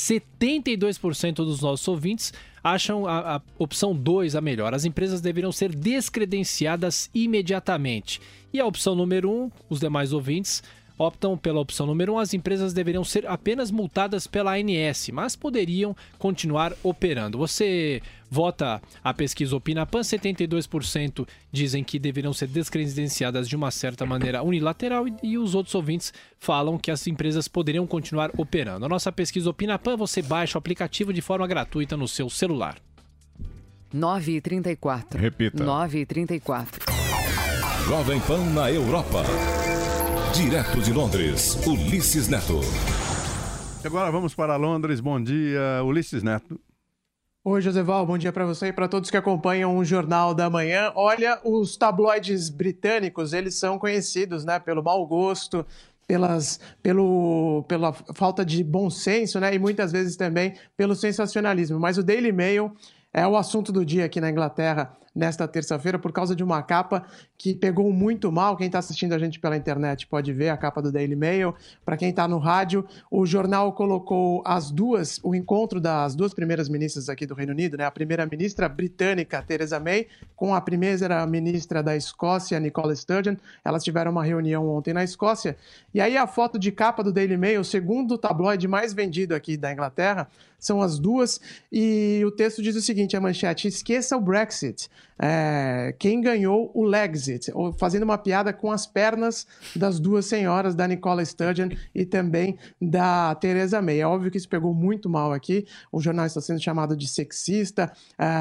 72% dos nossos ouvintes acham a opção 2 a melhor. As empresas deveriam ser descredenciadas imediatamente. E a opção número 1, os demais ouvintes optam pela opção número 1, as empresas deveriam ser apenas multadas pela ANS, mas poderiam continuar operando. Você vota a pesquisa Opinapan, 72% dizem que deveriam ser descredenciadas de uma certa maneira unilateral e os outros ouvintes falam que as empresas poderiam continuar operando. A nossa pesquisa Opinapan, você baixa o aplicativo de forma gratuita no seu celular. 9h34. Repita. 9h34. Jovem Pan na Europa. Direto de Londres, Ulisses Neto. Agora vamos para Londres. Bom dia, Ulisses Neto. Oi, Joseval, bom dia para você e para todos que acompanham o Jornal da Manhã. Olha, os tabloides britânicos, eles são conhecidos, né, pelo mau gosto, pela falta de bom senso, né, e muitas vezes também pelo sensacionalismo. Mas o Daily Mail é o assunto do dia aqui na Inglaterra. nesta terça-feira por causa de uma capa que pegou muito mal. Quem está assistindo a gente pela internet pode ver a capa do Daily Mail. Para quem está no rádio, o jornal colocou o encontro das duas primeiras ministras aqui do Reino Unido, né? A primeira-ministra britânica, Theresa May, com a primeira-ministra da Escócia, Nicola Sturgeon. Elas tiveram uma reunião ontem na Escócia. E aí a foto de capa do Daily Mail, o segundo tabloide mais vendido aqui da Inglaterra, são as duas, e o texto diz o seguinte, a manchete: esqueça o Brexit, quem ganhou o Lexit, fazendo uma piada com as pernas das duas senhoras, da Nicola Sturgeon e também da Theresa May. É óbvio que isso pegou muito mal aqui, o jornal está sendo chamado de sexista,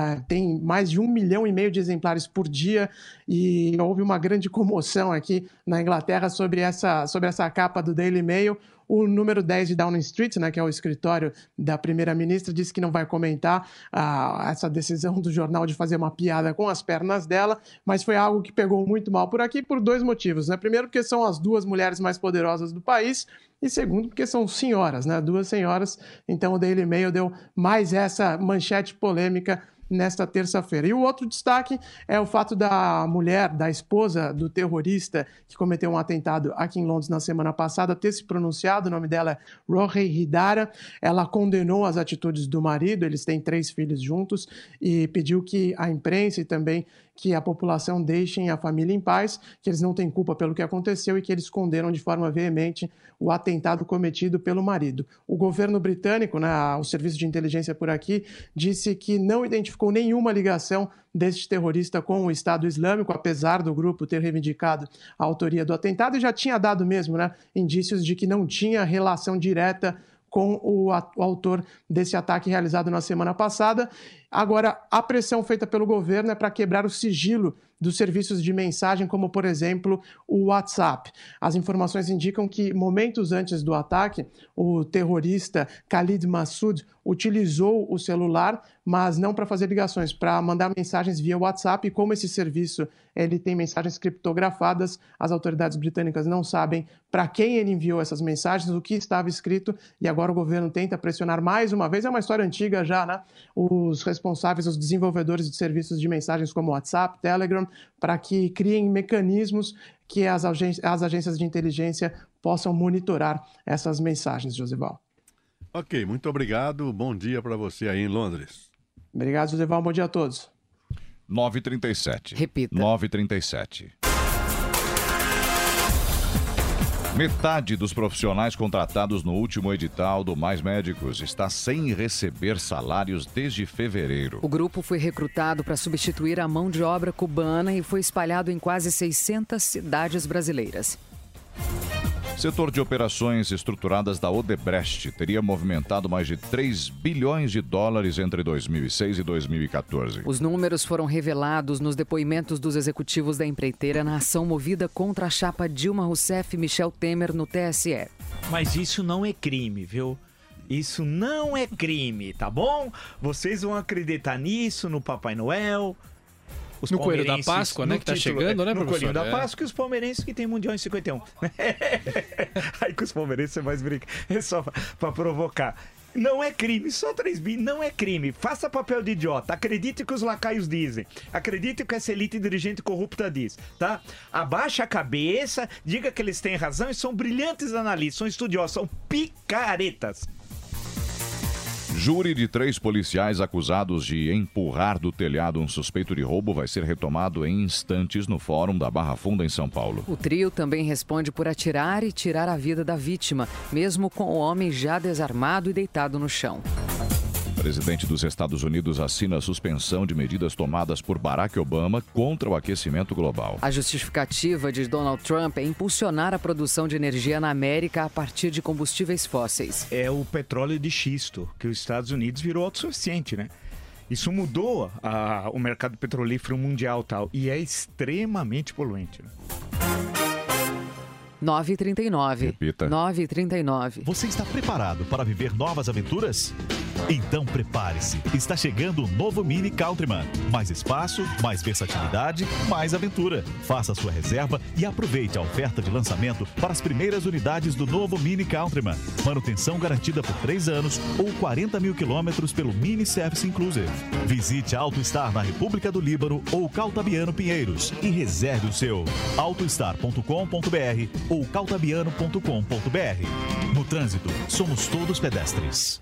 tem mais de 1,5 milhão de exemplares por dia, e houve uma grande comoção aqui na Inglaterra sobre essa capa do Daily Mail. O número 10 de Downing Street, né, que é o escritório da primeira-ministra, disse que não vai comentar essa decisão do jornal de fazer uma piada com as pernas dela, mas foi algo que pegou muito mal por aqui por dois motivos, né? Primeiro, porque são as duas mulheres mais poderosas do país, e segundo, porque são senhoras, né? Duas senhoras. Então o Daily Mail deu mais essa manchete polêmica nesta terça-feira. E o outro destaque é o fato da mulher, da esposa do terrorista que cometeu um atentado aqui em Londres na semana passada, ter se pronunciado. O nome dela é Rohey Hidara. Ela condenou as atitudes do marido, eles têm 3 filhos juntos, e pediu que a imprensa e também que a população deixem a família em paz, que eles não têm culpa pelo que aconteceu e que eles condenam de forma veemente o atentado cometido pelo marido. O governo britânico, né, o serviço de inteligência por aqui, disse que não identificou nenhuma ligação deste terrorista com o Estado Islâmico, apesar do grupo ter reivindicado a autoria do atentado, e já tinha dado mesmo, né, indícios de que não tinha relação direta com o autor desse ataque realizado na semana passada. Agora, a pressão feita pelo governo é para quebrar o sigilo dos serviços de mensagem, como, por exemplo, o WhatsApp. As informações indicam que, momentos antes do ataque, o terrorista Khalid Massoud utilizou o celular, mas não para fazer ligações, para mandar mensagens via WhatsApp. E como esse serviço ele tem mensagens criptografadas, as autoridades britânicas não sabem para quem ele enviou essas mensagens, o que estava escrito, e agora o governo tenta pressionar mais uma vez. É uma história antiga já, né? Os responsáveis, os desenvolvedores de serviços de mensagens como WhatsApp, Telegram, para que criem mecanismos que as agências de inteligência possam monitorar essas mensagens, Josival. Ok, muito obrigado. Bom dia para você aí em Londres. Obrigado, Josival. Bom dia a todos. 9h37. Repita. 9h37. Metade dos profissionais contratados no último edital do Mais Médicos está sem receber salários desde fevereiro. O grupo foi recrutado para substituir a mão de obra cubana e foi espalhado em quase 600 cidades brasileiras. Setor de operações estruturadas da Odebrecht teria movimentado mais de 3 bilhões de dólares entre 2006 e 2014. Os números foram revelados nos depoimentos dos executivos da empreiteira na ação movida contra a chapa Dilma Rousseff e Michel Temer no TSE. Mas isso não é crime, viu? Isso não é crime, tá bom? Vocês vão acreditar nisso, no Papai Noel... No Coelho da Páscoa, né? Que tá chegando, né, professor? No Coelho da Páscoa e os palmeirenses que tem Mundial em 51. Aí com os palmeirenses você mais brinca. É só pra provocar. Não é crime, só 3 bi, não é crime. Faça papel de idiota. Acredite que os lacaios dizem. Acredite que essa elite dirigente corrupta diz, tá? Abaixa a cabeça, diga que eles têm razão e são brilhantes analistas, são estudiosos, são picaretas. Júri de 3 policiais acusados de empurrar do telhado um suspeito de roubo vai ser retomado em instantes no Fórum da Barra Funda, em São Paulo. O trio também responde por atirar e tirar a vida da vítima, mesmo com o homem já desarmado e deitado no chão. O presidente dos Estados Unidos assina a suspensão de medidas tomadas por Barack Obama contra o aquecimento global. A justificativa de Donald Trump é impulsionar a produção de energia na América a partir de combustíveis fósseis. É o petróleo de xisto, que os Estados Unidos virou autossuficiente, né? Isso mudou o mercado petrolífero mundial tal, e é extremamente poluente. 9h39. Repita. 9h39. Você está preparado para viver novas aventuras? Então prepare-se, está chegando o novo Mini Countryman. Mais espaço, mais versatilidade, mais aventura. Faça sua reserva e aproveite a oferta de lançamento para as primeiras unidades do novo Mini Countryman. Manutenção garantida por 3 anos ou 40 mil quilômetros pelo Mini Service Inclusive. Visite a AutoStar na República do Líbano ou Caltabiano Pinheiros e reserve o seu. autostar.com.br ou caltabiano.com.br. No trânsito, somos todos pedestres.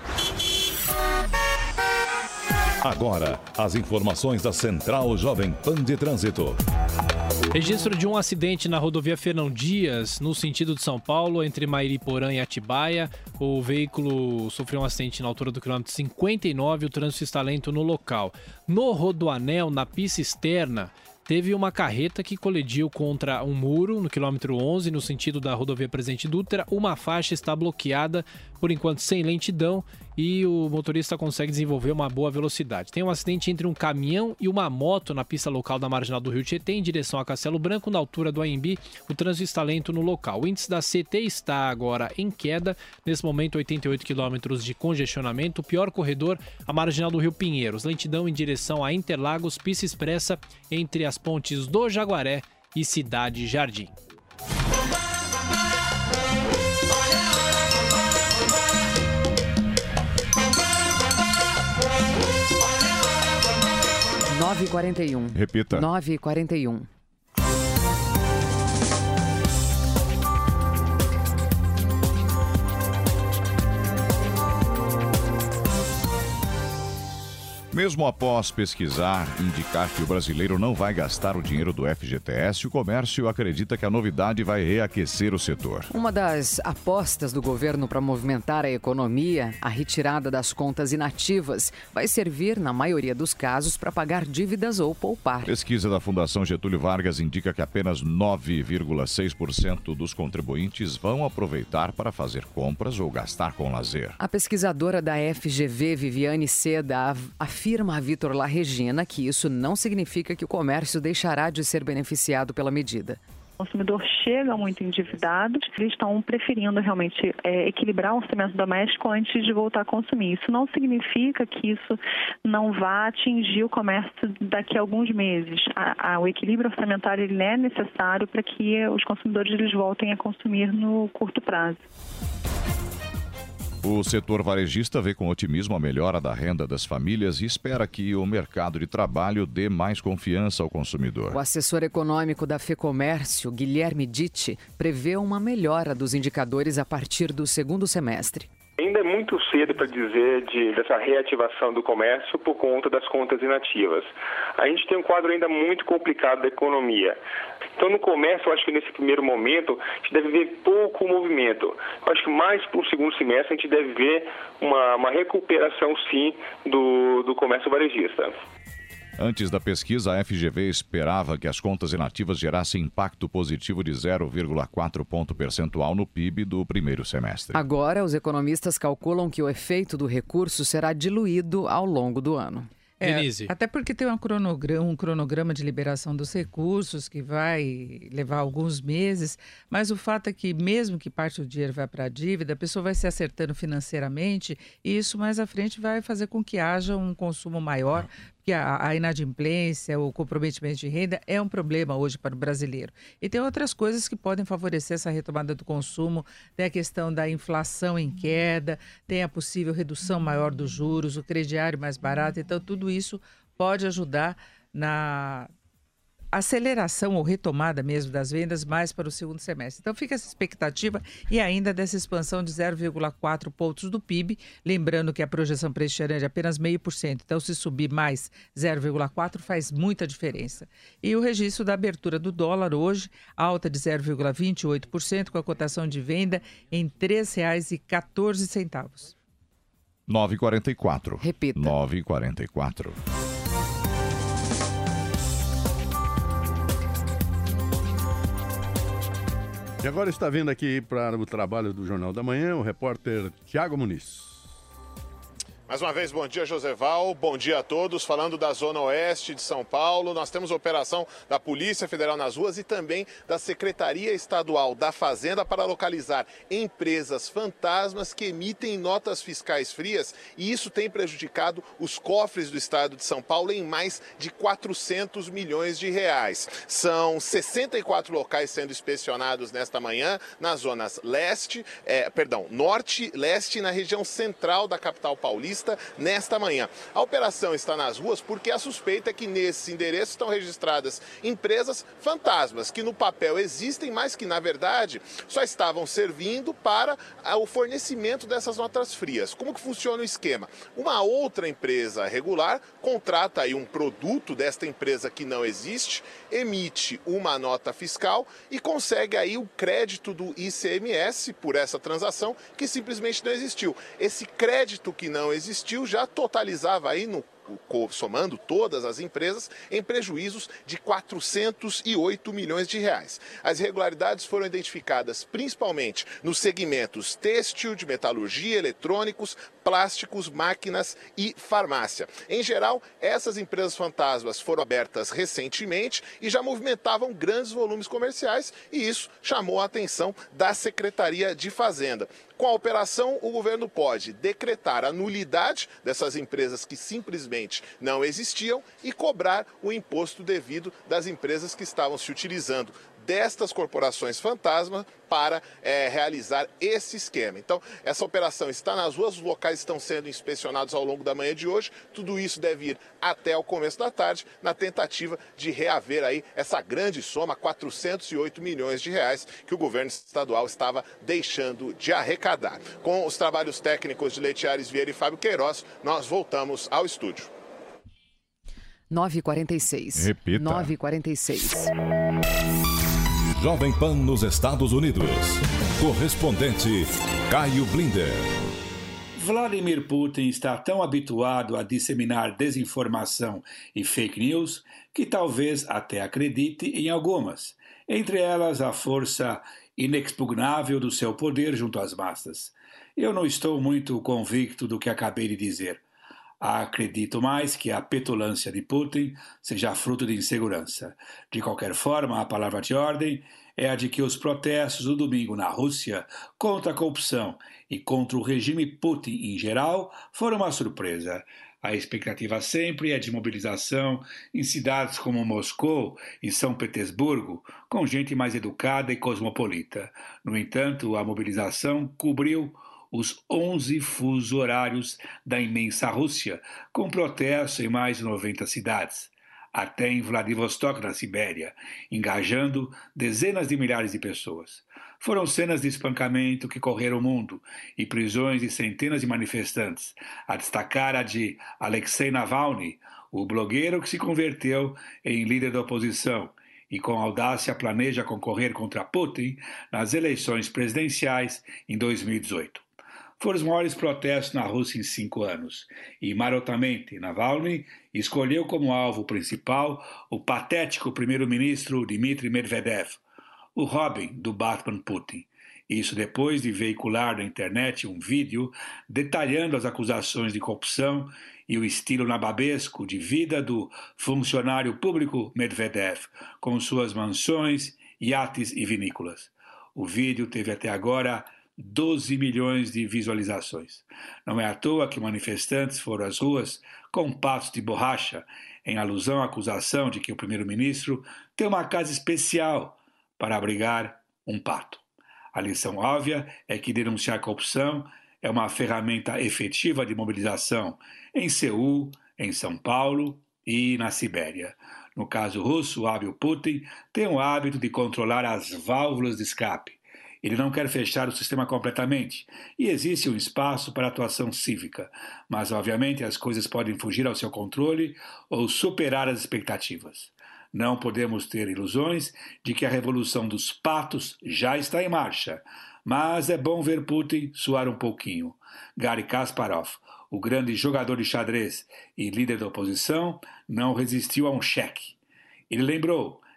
Agora, as informações da Central Jovem Pan de Trânsito. Registro de um acidente na rodovia Fernão Dias, no sentido de São Paulo, entre Mairiporã e Atibaia. O veículo sofreu um acidente na altura do quilômetro 59 e o trânsito está lento no local. No Rodoanel, na pista externa, teve uma carreta que colidiu contra um muro no quilômetro 11, no sentido da rodovia Presidente Dutra. Uma faixa está bloqueada, por enquanto sem lentidão, e o motorista consegue desenvolver uma boa velocidade. Tem um acidente entre um caminhão e uma moto na pista local da Marginal do Rio Tietê, em direção a Castelo Branco, na altura do Anhembi. O trânsito está lento no local. O índice da CT está agora em queda, nesse momento 88 quilômetros de congestionamento. O pior corredor, a Marginal do Rio Pinheiros. Lentidão em direção a Interlagos, pista expressa entre as pontes do Jaguaré e Cidade Jardim. Nove e 41. Repita. 9h41. Mesmo após pesquisar e indicar que o brasileiro não vai gastar o dinheiro do FGTS, o comércio acredita que a novidade vai reaquecer o setor. Uma das apostas do governo para movimentar a economia, a retirada das contas inativas, vai servir, na maioria dos casos, para pagar dívidas ou poupar. Pesquisa da Fundação Getúlio Vargas indica que apenas 9,6% dos contribuintes vão aproveitar para fazer compras ou gastar com lazer. A pesquisadora da FGV, Viviane Seda, afirma a Vitor La Regina que isso não significa que o comércio deixará de ser beneficiado pela medida. O consumidor chega muito endividado, eles estão preferindo realmente equilibrar o orçamento doméstico antes de voltar a consumir. Isso não significa que isso não vá atingir o comércio daqui a alguns meses. O equilíbrio orçamentário ele é necessário para que os consumidores eles voltem a consumir no curto prazo. O setor varejista vê com otimismo a melhora da renda das famílias e espera que o mercado de trabalho dê mais confiança ao consumidor. O assessor econômico da FEComércio, Guilherme Ditti, prevê uma melhora dos indicadores a partir do segundo semestre. Ainda é muito cedo para dizer dessa reativação do comércio por conta das contas inativas. A gente tem um quadro ainda muito complicado da economia. Então, no comércio, eu acho que nesse primeiro momento, a gente deve ver pouco movimento. Eu acho que mais para o segundo semestre, a gente deve ver uma recuperação, sim, do comércio varejista. Antes da pesquisa, a FGV esperava que as contas inativas gerassem impacto positivo de 0,4 ponto percentual no PIB do primeiro semestre. Agora, os economistas calculam que o efeito do recurso será diluído ao longo do ano. Denise. Até porque tem um cronograma de liberação dos recursos que vai levar alguns meses, mas o fato é que mesmo que parte do dinheiro vá para a dívida, a pessoa vai se acertando financeiramente e isso mais à frente vai fazer com que haja um consumo maior, porque a inadimplência, o comprometimento de renda é um problema hoje para o brasileiro. E tem outras coisas que podem favorecer essa retomada do consumo, tem a questão da inflação em queda, tem a possível redução maior dos juros, o crediário mais barato, então tudo isso pode ajudar na aceleração ou retomada mesmo das vendas mais para o segundo semestre. Então fica essa expectativa e ainda dessa expansão de 0,4 pontos do PIB, lembrando que a projeção para este ano é de apenas 0,5%, então se subir mais 0,4 faz muita diferença. E o registro da abertura do dólar hoje, alta de 0,28%, com a cotação de venda em R$ 3,14. 9h44. Repita. 9h44. E agora está vindo aqui para o trabalho do Jornal da Manhã o repórter Tiago Muniz. Mais uma vez, bom dia, Joseval. Bom dia a todos. Falando da Zona Oeste de São Paulo, nós temos a operação da Polícia Federal nas ruas e também da Secretaria Estadual da Fazenda para localizar empresas fantasmas que emitem notas fiscais frias, e isso tem prejudicado os cofres do estado de São Paulo em mais de 400 milhões de reais. São 64 locais sendo inspecionados nesta manhã nas zonas norte, leste e na região central da capital paulista nesta manhã. A operação está nas ruas porque a suspeita é que nesses endereços estão registradas empresas fantasmas, que no papel existem, mas que na verdade só estavam servindo para o fornecimento dessas notas frias. Como que funciona o esquema? Uma outra empresa regular contrata aí um produto desta empresa que não existe, emite uma nota fiscal e consegue aí o crédito do ICMS por essa transação que simplesmente não existiu. Esse crédito que não existiu já totalizava aí, somando todas as empresas, em prejuízos de 408 milhões de reais. As irregularidades foram identificadas principalmente nos segmentos têxtil, de metalurgia, eletrônicos, plásticos, máquinas e farmácia. Em geral, essas empresas fantasmas foram abertas recentemente e já movimentavam grandes volumes comerciais, e isso chamou a atenção da Secretaria de Fazenda. Com a operação, o governo pode decretar a nulidade dessas empresas que simplesmente não existiam e cobrar o imposto devido das empresas que estavam se utilizando destas corporações fantasma para realizar esse esquema. Então, essa operação está nas ruas, os locais estão sendo inspecionados ao longo da manhã de hoje. Tudo isso deve ir até o começo da tarde, na tentativa de reaver aí essa grande soma, 408 milhões de reais, que o governo estadual estava deixando de arrecadar. Com os trabalhos técnicos de Leite Ares Vieira e Fábio Queiroz, nós voltamos ao estúdio. 9h46. Repita. 9h46. Jovem Pan nos Estados Unidos. Correspondente Caio Blinder. Vladimir Putin está tão habituado a disseminar desinformação e fake news que talvez até acredite em algumas, entre elas a força inexpugnável do seu poder junto às massas. Eu não estou muito convicto do que acabei de dizer. Acredito mais que a petulância de Putin seja fruto de insegurança. De qualquer forma, a palavra de ordem é a de que os protestos do domingo na Rússia contra a corrupção e contra o regime Putin em geral foram uma surpresa. A expectativa sempre é de mobilização em cidades como Moscou e São Petersburgo, com gente mais educada e cosmopolita. No entanto, a mobilização cobriu os 11 fusos horários da imensa Rússia, com protestos em mais de 90 cidades, até em Vladivostok, na Sibéria, engajando dezenas de milhares de pessoas. Foram cenas de espancamento que correram o mundo e prisões de centenas de manifestantes, a destacar a de Alexei Navalny, o blogueiro que se converteu em líder da oposição e com audácia planeja concorrer contra Putin nas eleições presidenciais em 2018. Foram os maiores protestos na Rússia em 5 anos, e marotamente Navalny escolheu como alvo principal o patético primeiro-ministro Dmitry Medvedev, o Robin do Batman Putin. Isso depois de veicular na internet um vídeo detalhando as acusações de corrupção e o estilo nababesco de vida do funcionário público Medvedev, com suas mansões, iates e vinícolas. O vídeo teve até agora 12 milhões de visualizações. Não é à toa que manifestantes foram às ruas com patos de borracha, em alusão à acusação de que o primeiro-ministro tem uma casa especial para abrigar um pato. A lição óbvia é que denunciar corrupção é uma ferramenta efetiva de mobilização em Seul, em São Paulo e na Sibéria. No caso russo, o hábil Putin tem o hábito de controlar as válvulas de escape. Ele não quer fechar o sistema completamente, e existe um espaço para atuação cívica, mas obviamente as coisas podem fugir ao seu controle ou superar as expectativas. Não podemos ter ilusões de que a revolução dos patos já está em marcha, mas é bom ver Putin suar um pouquinho. Garry Kasparov, o grande jogador de xadrez e líder da oposição, não resistiu a um cheque. Ele lembrou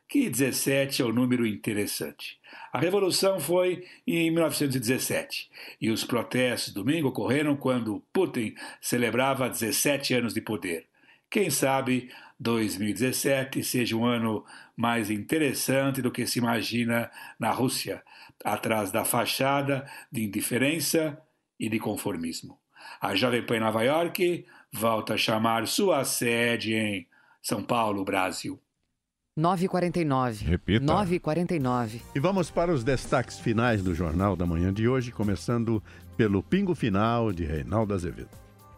que 17 é um número interessante. A revolução foi em 1917 e os protestos domingo ocorreram quando Putin celebrava 17 anos de poder. Quem sabe 2017 seja um ano mais interessante do que se imagina na Rússia, atrás da fachada de indiferença e de conformismo. A Jovem Pan em Nova York volta a chamar sua sede em São Paulo, Brasil. 9h49. Repita. 9h49. E vamos para os destaques finais do Jornal da Manhã de hoje, começando pelo pingo final de Reinaldo Azevedo.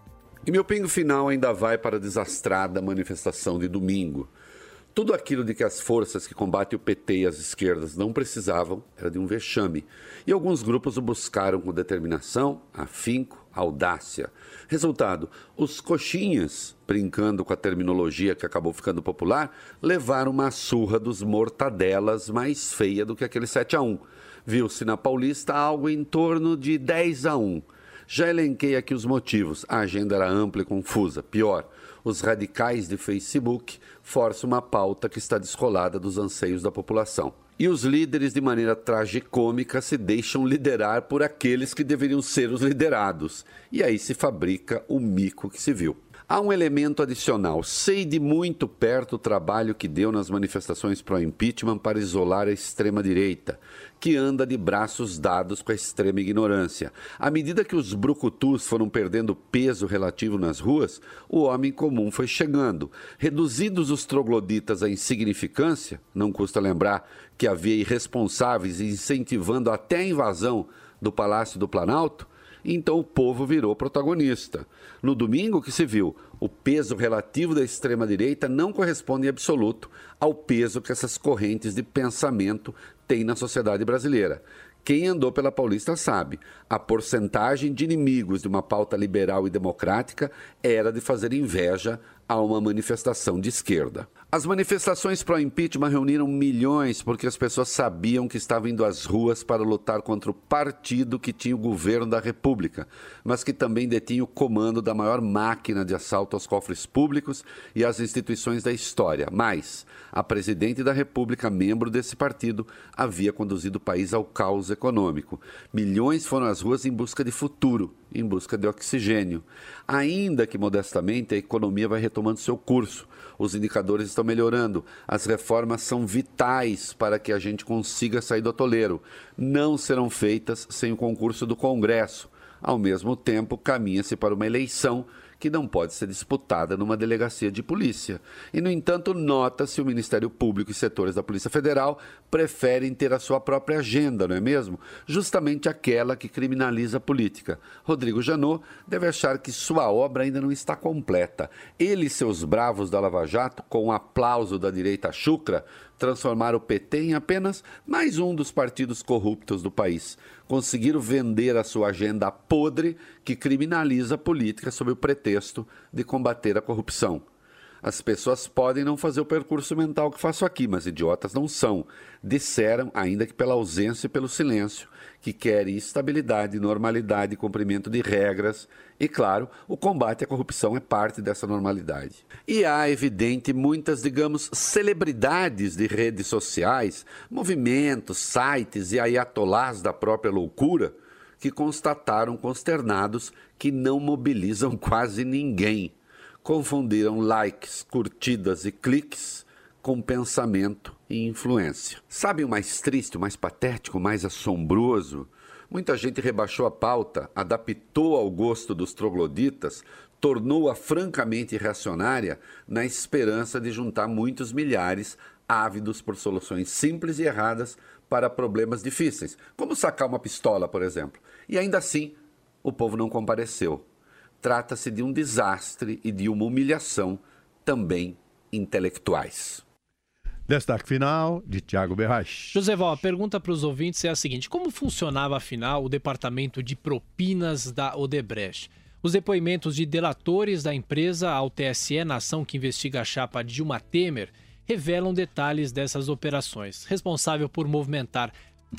E meu pingo final ainda vai para a desastrada manifestação de domingo. Tudo aquilo de que as forças que combatem o PT e as esquerdas não precisavam era de um vexame. E alguns grupos o buscaram com determinação, afinco, audácia. Resultado, os coxinhas, brincando com a terminologia que acabou ficando popular, levaram uma surra dos mortadelas mais feia do que aquele 7-1. Viu-se na Paulista algo em torno de 10-1. Já elenquei aqui os motivos. A agenda era ampla e confusa. Pior, os radicais de Facebook forçam uma pauta que está descolada dos anseios da população. E os líderes, de maneira tragicômica, se deixam liderar por aqueles que deveriam ser os liderados. E aí se fabrica o mico que se viu. Há um elemento adicional. Sei de muito perto o trabalho que deu nas manifestações pró-impeachment para isolar a extrema-direita, que anda de braços dados com a extrema ignorância. À medida que os brucutus foram perdendo peso relativo nas ruas, o homem comum foi chegando. Reduzidos os trogloditas à insignificância, não custa lembrar que havia irresponsáveis incentivando até a invasão do Palácio do Planalto, então o povo virou protagonista. No domingo que se viu, o peso relativo da extrema-direita não corresponde em absoluto ao peso que essas correntes de pensamento têm na sociedade brasileira. Quem andou pela Paulista sabe, a porcentagem de inimigos de uma pauta liberal e democrática era de fazer inveja a uma manifestação de esquerda. As manifestações pró-impeachment reuniram milhões porque as pessoas sabiam que estavam indo às ruas para lutar contra o partido que tinha o governo da República, mas que também detinha o comando da maior máquina de assalto aos cofres públicos e às instituições da história. Mas a presidente da República, membro desse partido, havia conduzido o país ao caos econômico. Milhões foram às ruas em busca de futuro, em busca de oxigênio. Ainda que modestamente a economia vai retomando seu curso, os indicadores estão melhorando, as reformas são vitais para que a gente consiga sair do atoleiro. Não serão feitas sem o concurso do Congresso. Ao mesmo tempo, caminha-se para uma eleição que não pode ser disputada numa delegacia de polícia. E, no entanto, nota-se o Ministério Público e setores da Polícia Federal preferem ter a sua própria agenda, não é mesmo? Justamente aquela que criminaliza a política. Rodrigo Janot deve achar que sua obra ainda não está completa. Ele e seus bravos da Lava Jato, com o aplauso da direita chucra, transformaram o PT em apenas mais um dos partidos corruptos do país. Conseguiram vender a sua agenda podre que criminaliza a política sob o pretexto de combater a corrupção. As pessoas podem não fazer o percurso mental que faço aqui, mas idiotas não são. Disseram, ainda que pela ausência e pelo silêncio, que querem estabilidade, normalidade, cumprimento de regras. E, claro, o combate à corrupção é parte dessa normalidade. E há, evidente, muitas, digamos, celebridades de redes sociais, movimentos, sites e ayatolás da própria loucura, que constataram consternados que não mobilizam quase ninguém. Confundiram likes, curtidas e cliques com pensamento e influência. Sabe o mais triste, o mais patético, o mais assombroso? Muita gente rebaixou a pauta, adaptou ao gosto dos trogloditas, tornou-a francamente reacionária na esperança de juntar muitos milhares ávidos por soluções simples e erradas para problemas difíceis, como sacar uma pistola, por exemplo. E ainda assim, o povo não compareceu. Trata-se de um desastre e de uma humilhação também intelectuais. Destaque final de Tiago Berrache. Joséval, a pergunta para os ouvintes é a seguinte: como funcionava, afinal, o departamento de propinas da Odebrecht? Os depoimentos de delatores da empresa ao TSE, na ação que investiga a chapa Dilma Temer, revelam detalhes dessas operações. Responsável por movimentar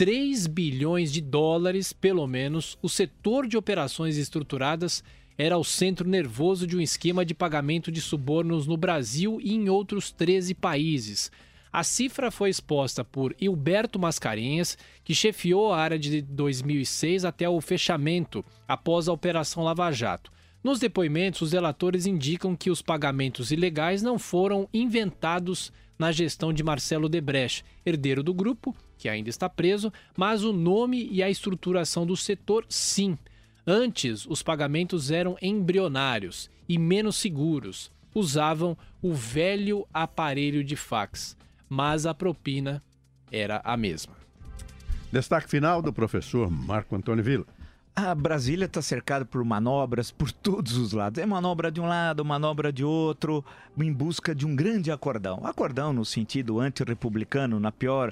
3 bilhões de dólares, pelo menos, o setor de operações estruturadas era o centro nervoso de um esquema de pagamento de subornos no Brasil e em outros 13 países. A cifra foi exposta por Hilberto Mascarenhas, que chefiou a área de 2006 até o fechamento após a Operação Lava Jato. Nos depoimentos, os delatores indicam que os pagamentos ilegais não foram inventados na gestão de Marcelo Odebrecht, herdeiro do grupo, que ainda está preso, mas o nome e a estruturação do setor, sim. Antes, os pagamentos eram embrionários e menos seguros. Usavam o velho aparelho de fax, mas a propina era a mesma. Destaque final do professor Marco Antônio Villa. A Brasília está cercada por manobras por todos os lados. É manobra de um lado, manobra de outro, em busca de um grande acordão. Acordão no sentido antirrepublicano, na pior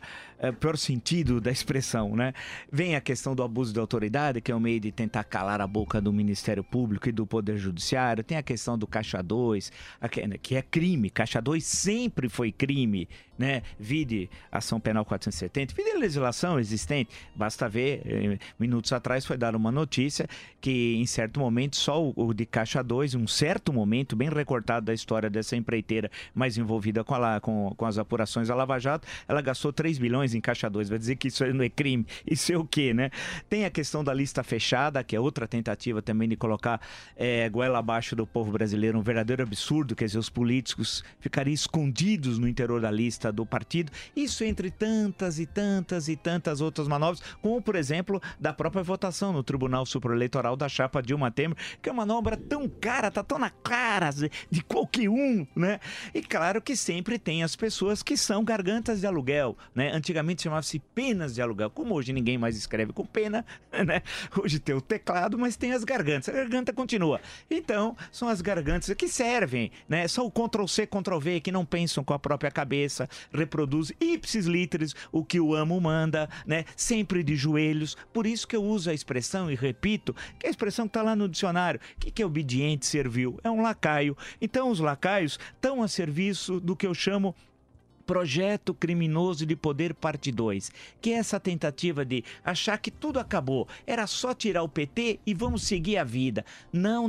sentido da expressão, né? Vem a questão do abuso de autoridade, que é um meio de tentar calar a boca do Ministério Público e do Poder Judiciário. Tem a questão do Caixa 2, que é crime. Caixa 2 sempre foi crime, né? Vide ação penal 470, vide a legislação existente. Basta ver, minutos atrás foi dada uma notícia que em certo momento só o de Caixa 2, um certo momento bem recortado da história dessa empreiteira mais envolvida com as apurações da Lava Jato, ela gastou 3 bilhões em Caixa 2, vai dizer que isso não é crime, isso é o quê, né? Tem a questão da lista fechada, que é outra tentativa também de colocar goela abaixo do povo brasileiro, um verdadeiro absurdo, quer dizer, os políticos ficariam escondidos no interior da lista do partido, isso entre tantas e tantas e tantas outras manobras, como por exemplo, da própria votação no Tribunal Superior Eleitoral da chapa Dilma Temer, que é uma manobra tão cara, tá tão na cara de qualquer um, né? E claro que sempre tem as pessoas que são gargantas de aluguel, né? Antigamente chamava-se penas de aluguel, como hoje ninguém mais escreve com pena, né? Hoje tem o teclado, mas tem as gargantas, a garganta continua. Então, são as gargantas que servem, né? São o Ctrl-C, Ctrl-V, que não pensam com a própria cabeça, reproduzem ipsis literis o que o amo manda, né? Sempre de joelhos, por isso que eu uso a expressão, e repito, que a expressão que está lá no dicionário. O que é obediente, servil? É um lacaio. Então os lacaios estão a serviço do que eu chamo Projeto Criminoso de Poder Parte 2, que é essa tentativa de achar que tudo acabou, era só tirar o PT e vamos seguir a vida. Não.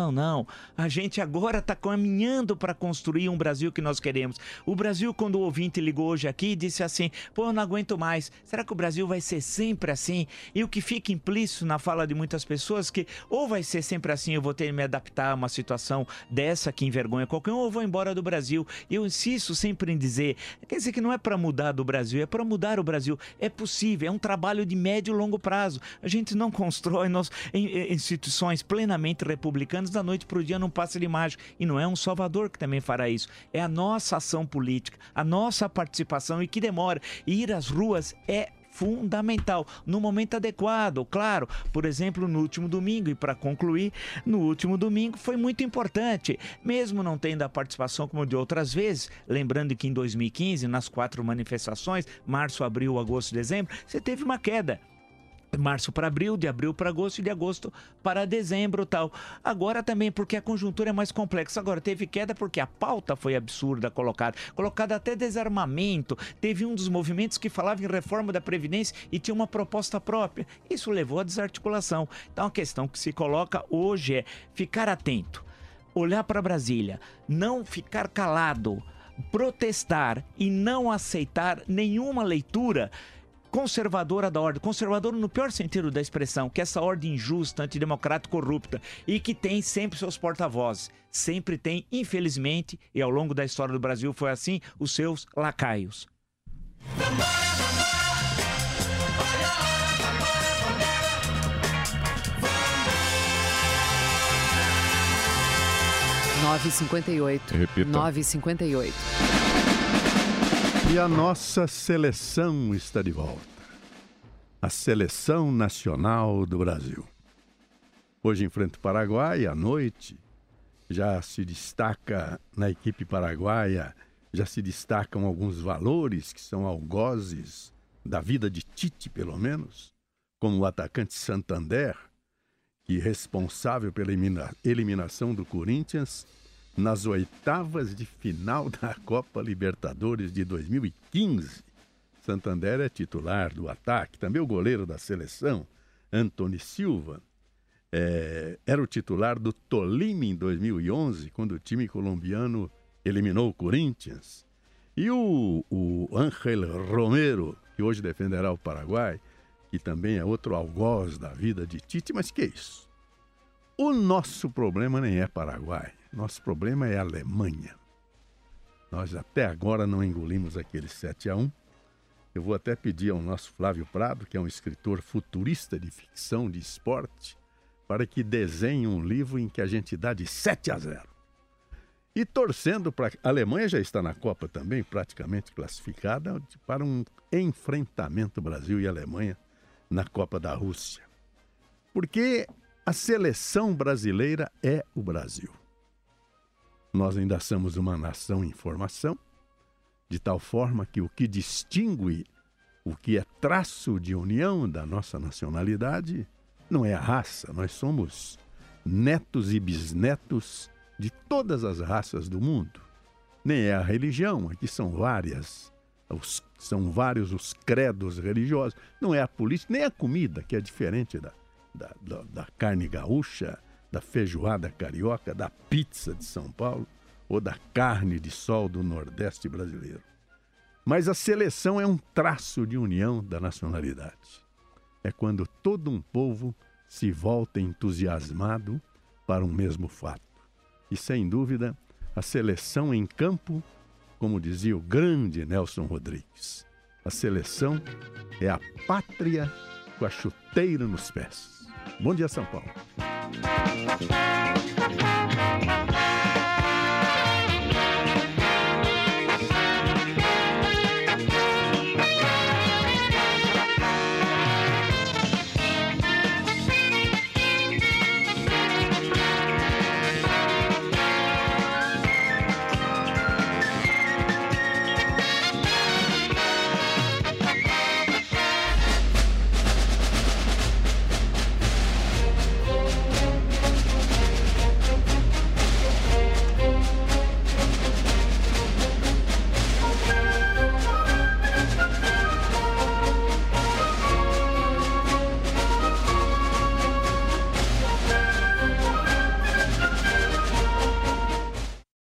A gente agora está caminhando para construir um Brasil que nós queremos. O Brasil, quando o ouvinte ligou hoje aqui, disse assim, pô, eu não aguento mais. Será que o Brasil vai ser sempre assim? E o que fica implícito na fala de muitas pessoas, que ou vai ser sempre assim, eu vou ter que me adaptar a uma situação dessa que envergonha qualquer um, ou eu vou embora do Brasil. Eu insisto sempre em dizer, quer dizer que não é para mudar do Brasil, é para mudar o Brasil. É possível, é um trabalho de médio e longo prazo. A gente não constrói instituições plenamente republicanas da noite para o dia num passe de mágica. E não é um Salvador que também fará isso. É a nossa ação política, a nossa participação, e que demora. E ir às ruas é fundamental, no momento adequado, claro. Por exemplo, no último domingo, e para concluir, no último domingo foi muito importante, mesmo não tendo a participação como de outras vezes, lembrando que em 2015, nas 4 manifestações, março, abril, agosto e dezembro, você teve uma queda. Março para abril, de abril para agosto e de agosto para dezembro, tal. Agora também porque a conjuntura é mais complexa. Agora teve queda porque a pauta foi absurda colocada até desarmamento. Teve um dos movimentos que falava em reforma da Previdência e tinha uma proposta própria. Isso levou à desarticulação. Então a questão que se coloca hoje é ficar atento, olhar para Brasília, não ficar calado, protestar e não aceitar nenhuma leitura conservadora da ordem, conservadora no pior sentido da expressão, que é essa ordem injusta, antidemocrática, corrupta, e que tem sempre seus porta-vozes, sempre tem, infelizmente, e ao longo da história do Brasil foi assim, os seus lacaios. 9h58. Repita. 9h58. E a nossa seleção está de volta. A Seleção Nacional do Brasil. Hoje enfrenta o Paraguai à noite. Já se destaca na equipe paraguaia, já se destacam alguns valores que são algozes da vida de Tite, pelo menos, como o atacante Santander, que é responsável pela eliminação do Corinthians nas oitavas de final da Copa Libertadores de 2015. Santander é titular do ataque. Também o goleiro da seleção, Antony Silva, era o titular do Tolima em 2011, quando o time colombiano eliminou o Corinthians. E o Ángel Romero, que hoje defenderá o Paraguai, que também é outro algoz da vida de Tite, mas que é isso? O nosso problema nem é Paraguai, nosso problema é Alemanha. Nós até agora não engolimos aquele 7-1. Eu vou até pedir ao nosso Flávio Prado, que é um escritor futurista de ficção, de esporte, para que desenhe um livro em que a gente dá de 7-0. E torcendo para... A Alemanha já está na Copa também, praticamente classificada, para um enfrentamento Brasil e Alemanha na Copa da Rússia. Porque a seleção brasileira é o Brasil. Nós ainda somos uma nação em formação, de tal forma que o que distingue, o que é traço de união da nossa nacionalidade, não é a raça. Nós somos netos e bisnetos de todas as raças do mundo. Nem é a religião, aqui são vários os credos religiosos. Não é a política, nem a comida, que é diferente da carne gaúcha, da feijoada carioca, da pizza de São Paulo ou da carne de sol do Nordeste brasileiro. Mas a seleção é um traço de união da nacionalidade. É quando todo um povo se volta entusiasmado para um mesmo fato. E, sem dúvida, a seleção em campo, como dizia o grande Nelson Rodrigues, a seleção é a pátria com a chuteira nos pés. Bom dia, São Paulo.